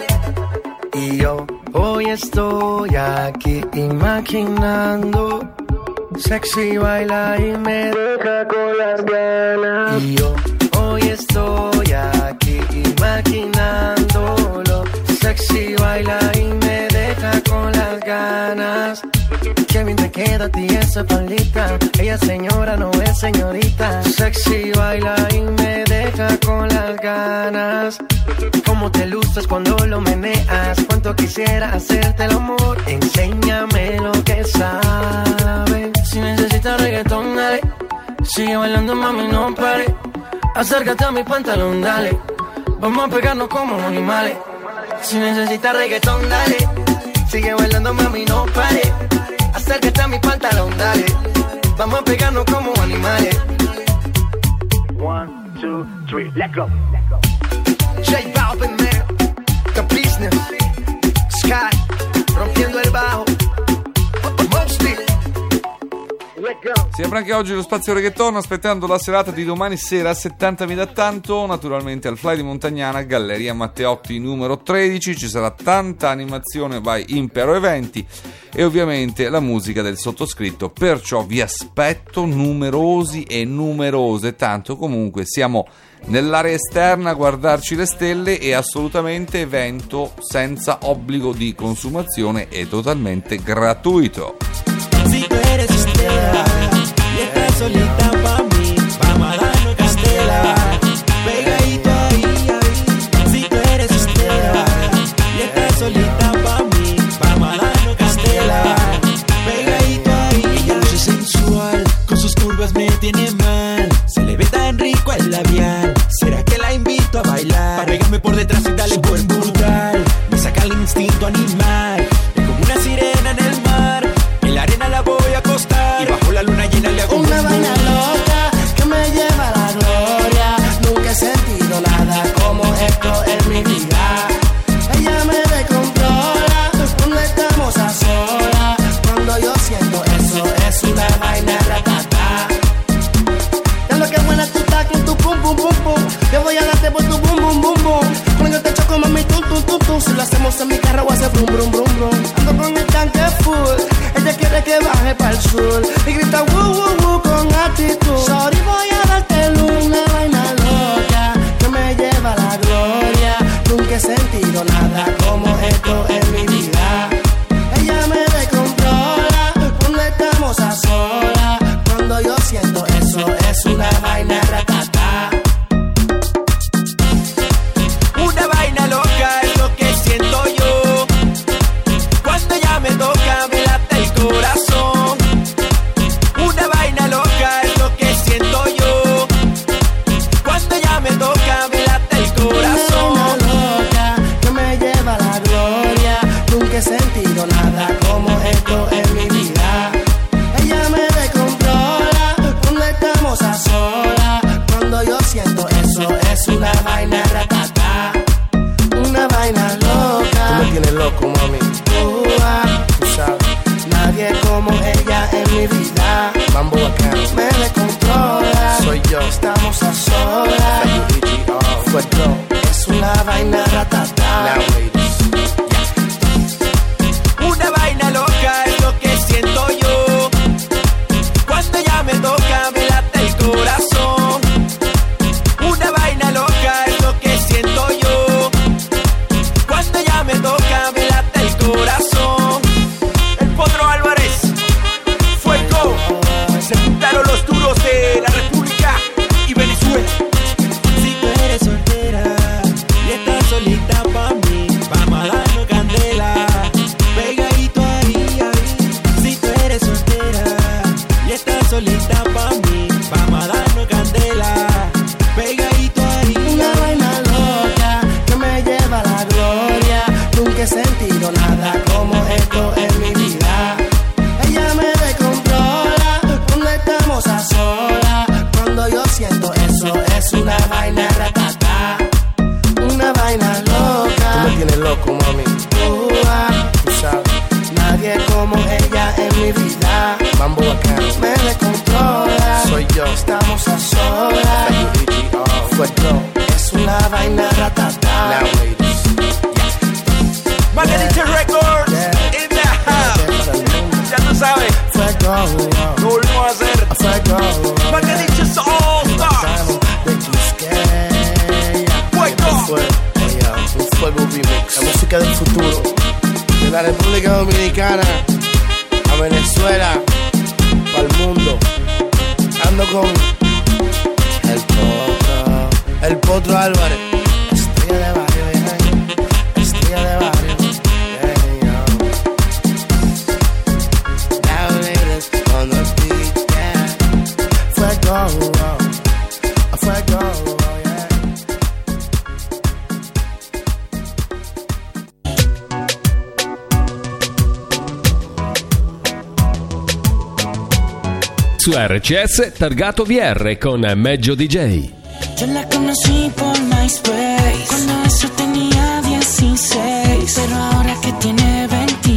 Y yo hoy estoy aquí imaginando. Sexy baila y me deja con las ganas. Y yo hoy estoy aquí imaginándolo. Sexy baila y me deja con las ganas. Qué bien te queda a ti esa palita. Ella señora, no es señorita. Sexy baila y me deja con las ganas. Cómo te luces cuando lo meneas. Cuánto quisiera hacerte el amor. Enséñame lo que sabes. Si necesitas reggaetón, dale. Sigue bailando, mami, no pare. Acércate a mi pantalón, dale. Vamos a pegarnos como animales. Si necesitas reggaetón, dale. Sigue bailando, mami, no pare. Acércate a mi pantalón, dale. Vamos a pegarnos como animales. 1, 2, 3, let's go. J Balvin, man. The business. Sky. Rompiendo el bajo. Mostly. Si apre anche oggi lo spazio reggaeton, aspettando la serata di domani sera a 70.000 da tanto, naturalmente al Fly di Montagnana, Galleria Matteotti numero 13, ci sarà tanta animazione by Impero Eventi e ovviamente la musica del sottoscritto, perciò vi aspetto numerosi e numerose, tanto comunque siamo nell'area esterna a guardarci le stelle e assolutamente evento senza obbligo di consumazione e totalmente gratuito. Si tú eres Estela y estás solita pa' mí, vamos a darnos castela, pegadito ahí, ahí. Si tú eres Estela y estás solita pa' mí, vamos a darnos castela, pegadito ahí. Ella luce sensual, con sus curvas me tiene mal, se le ve tan rico el labial. ¿Será que la invito a bailar? Pa' pegarme por detrás y darle buen brutal. Me saca el instinto animal, es como una sirena en el mar. En la arena la voy a acostar y bajo la luna llena le hago una vaina loca que me lleva a la gloria. Nunca he sentido nada como esto en mi vida. Ella me descontrola cuando estamos a solas. Cuando yo siento eso es una vaina ratata. Ya lo que buena tú estás con tu pum pum pum pum. Yo voy a darte por tu bum bum bum bum. Cuando yo te choco mami tum tum tum tum. Si lo hacemos en mi carro hace brum brum brum brum. Ando con el tanque full. Ella quiere que baje pa'l sur y grita woo woo woo con actitud. Sorry, voy a darte una vaina loca que me lleva a la gloria. Nunca he sentido nada como esto en mi vida. Ella me descontrola cuando estamos a solas. Cuando yo siento eso es una vaina ratata. una vaina loca es lo que siento yo. Cuando ella me toca me late el corazón. Una vaina loca es lo que siento yo. Cuando ella me toca me late el corazón. Una vaina loca vaina ratata, una vaina loca. Tú me tienes loco, mami. Tú sabes, nadie como ella en mi vida. Mambo bacano, me descontrola. soy yo. Estamos a solas. Fuego. Es una vaina ratata. Now, ladies. Una vaina loca es lo que siento yo. Cuando ella me toca me late el corazón. Una vaina loca es lo que siento yo. Cuando ella me toca me late el corazón. El Potro Álvarez, Fuego. Se juntaron los duros de la República y Venezuela. Si tú eres soltera y estás solita pa' mí, vamos a darnos candela, pegadito ahí, ahí. Si tú eres soltera y estás solita pa' mí, vamos a darnos candela, pegadito ahí. Una vaina loca que me lleva a la gloria. Nunca he sentido nada como esto en mi vida. Ella me descontrola cuando estamos a solas. Cuando yo siento eso es una vaina ratata, una vaina loca. Tú me tienes loco, mami. Tú sabes, nadie como ella en mi vida. Mambo bacano, me descontrola. soy yo. Estamos a solas. Fuego. Es una vaina ratata. Now, ladies. Magnetic Records in the house. Ya tú sabes, Fuego. lo volvemos a hacer. Fuego. Magnetic All Stars. Un fuego remix. La música del futuro. De la República Dominicana a Venezuela, para el mundo. Ando con el Potro Álvarez. Estrella de barrio, yeah. Estrella de barrio, yeah. Now ladies on the beat, yeah. Fuego, fuego, yeah. Su RCS targato VR con Meggio DJ. Yo la conocí por MySpace cuando eso tenía 16, pero ahora que tiene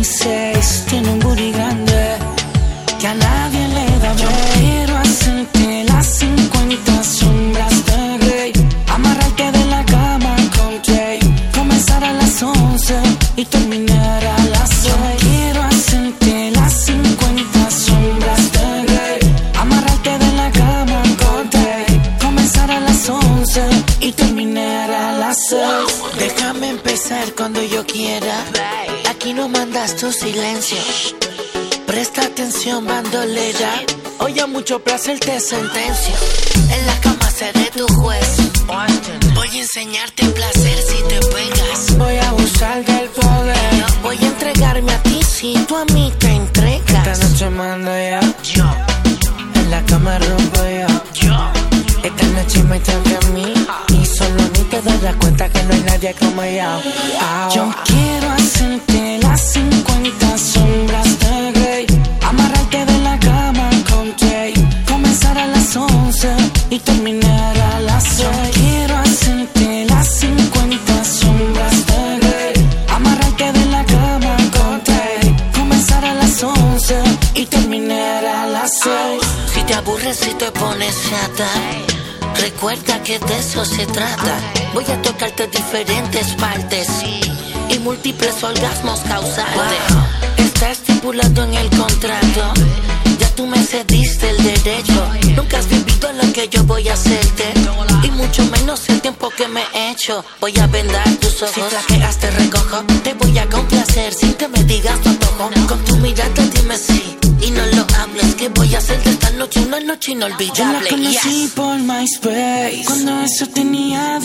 26 tiene un booty grande que a nadie le da. Yo quiero hacerte las 50 sombras de Grey, amarrarte de la cama con Jay, comenzar a las 11 y terminar a las 6. Quiero hacerte las 50 sombras de Grey, amarrarte de la cama con Jay, comenzar a las 11 y terminar a las 6. Déjame empezar cuando yo quiera, aquí no mandas tu silencio. Presta atención, bandolera, hoy a mucho placer te sentencio. En la cama seré tu juez, voy a enseñarte placer si te pegas. Voy a abusar del poder, voy a entregarme a ti si tú a mí te entregas. Esta noche mando yo, en la cama rompo yo. Esta noche me toca a mí y solo a mí te darás cuenta que no hay nadie como yo. Yo quiero hacerte las 50 sombras de Grey, amarrarte de la cama con Jay, comenzar a las 11 y terminar a las 6. Quiero hacerte las 50 sombras de Grey, amarrarte de la cama con Jay, comenzar a las 11 y terminar a las 6. Si te aburres y te pones chata, recuerda que de eso se trata. Voy a tocarte diferentes partes y múltiples orgasmos causarte. Está estipulado en el contrato, ya tú me cediste el derecho. Nunca has vivido lo que yo voy a hacerte, y mucho menos el tiempo que me he hecho. Voy a vendar tus ojos, si flaqueas te recojo. Te voy a complacer sin que me digas tu antojo. Con tu mirada dime sí y no lo hables, que voy a hacer de esta noche una noche inolvidable. Yo la conocí por MySpace cuando eso tenía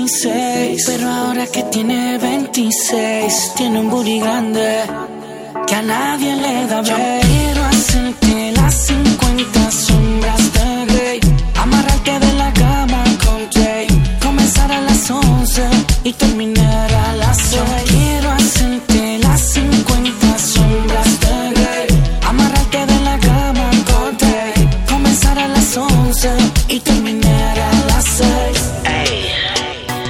16, pero ahora que tiene 26 tiene un booty grande que a nadie le da. Yo quiero hacerte las 50 sombras de Grey, amarrarte de la cama con Jay, comenzar a las 11 y terminar a las 6. Quiero hacerte las 50 sombras de Grey, amarrarte de la cama con Jay, comenzar a las 11 y terminar a las 6.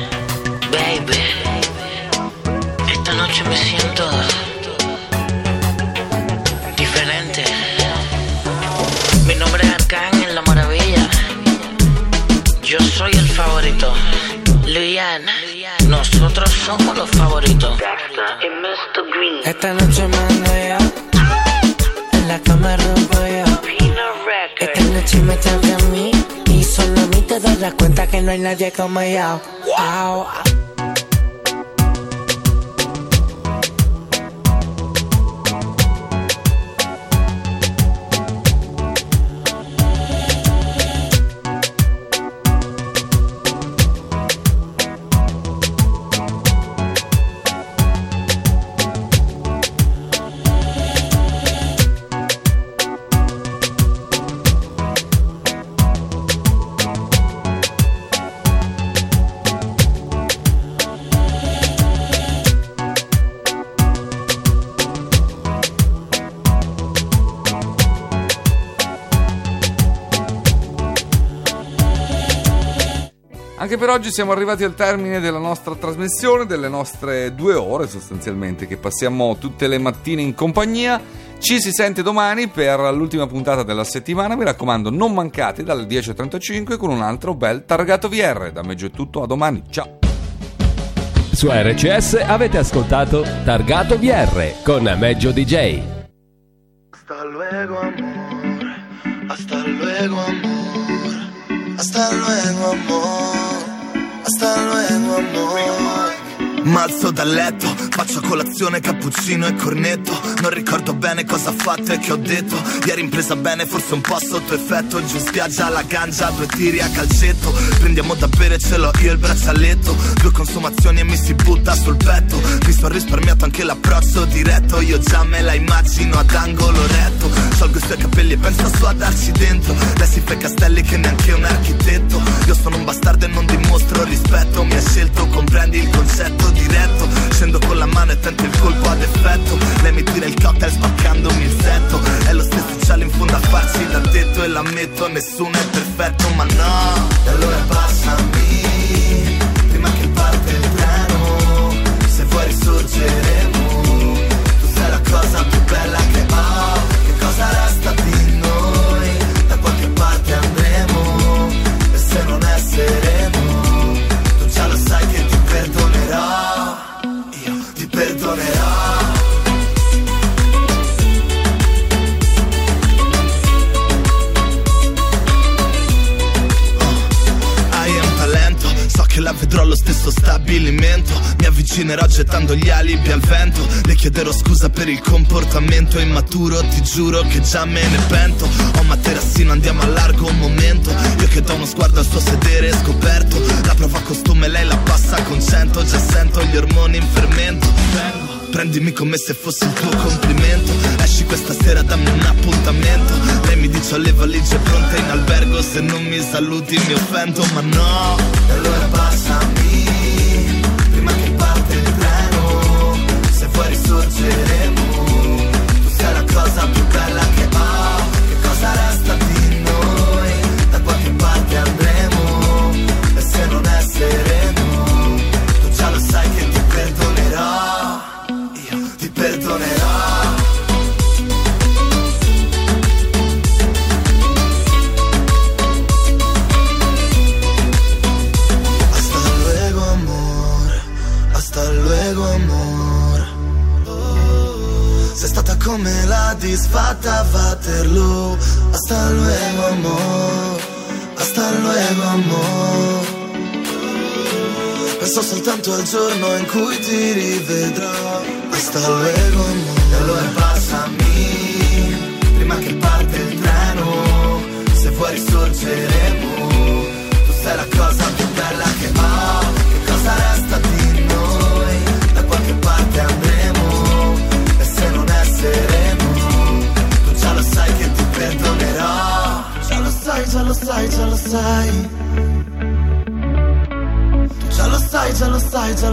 Nosotros somos los favoritos. Esta noche mando yo, en la cama rompo yo. Esta noche me toca a mí, y solo a mí te das cuenta que no hay nadie como yo. Wow. Anche per oggi siamo arrivati al termine della nostra trasmissione, delle nostre 2 ore sostanzialmente che passiamo tutte le mattine in compagnia. Ci si sente domani per l'ultima puntata della settimana, mi raccomando non mancate dalle 10.35 con un altro bel Targato VR. Da me è tutto, a domani, ciao! Su RCS avete ascoltato Targato VR con Meggio DJ. Hasta luego amor, hasta luego amor, hasta luego amor, hasta luego amor. M'alzo dal letto, faccio colazione, cappuccino e cornetto. Non ricordo bene cosa ho fatto e che ho detto. Ieri impresa bene, forse un po' sotto effetto. Giù in spiaggia alla ganja, 2 tiri a calcetto. Prendiamo da bere, ce l'ho io il braccialetto. 2 consumazioni e mi si butta sul petto. Mi sono risparmiato anche l'approccio diretto. Io già me la immagino ad angolo retto. Sciolgo i suoi capelli e penso su a darci dentro. Lei si fa i castelli che neanche un architetto. Io sono un bastardo e non dimostro rispetto. Mi ha scelto, comprendi il concetto diretto. Scendo con la mano e tento il colpo ad effetto. Lei mi tira il cocktail spaccandomi il setto. È lo stesso cielo in fondo a farci l'addetto. E l'ammetto, nessuno è perfetto, ma no. E allora passami, prima che parte il treno. Se vuoi risorgeremo. Tu sei la cosa più bella che ho. Che cosa resta di noi? Da qualche parte andremo. E se non è sereno, tu già lo sai che ti perdonerò. Perdonerò. Hai un talento, so che la vedrò allo stesso stabilimento. Mi avvicinerò gettando gli alibi al vento. Le chiederò scusa per il comportamento immaturo. Ti giuro che già me ne pento. Ho materassino, andiamo a largo un momento. Io che do uno sguardo al suo sedere scoperto. La prova a costume, lei la passa con 100. Già sento gli ormoni in fermento. Prendimi come se fosse il tuo complimento. Esci questa sera, dammi un appuntamento. Lei mi dice ho le valigie pronte in albergo. Se non mi saluti mi offendo, ma no. E allora passami, prima che parte il treno. Se vuoi risorgeremo. Tu sei la cosa più bella che ho. Che cosa resta di noi? Da qualche parte andremo. E se non è sereno, tu già lo sai che ti perdonerò. Ti perdonerò. Hasta luego amor, hasta luego amor. Sei stata come la disfatta a Waterloo. Hasta luego amor, hasta luego amor. Penso soltanto al giorno in cui ti rivedrò. Hasta luego amor. E allora passami, prima che parte il treno. Se vuoi risorgeremo. Tu sei la cosa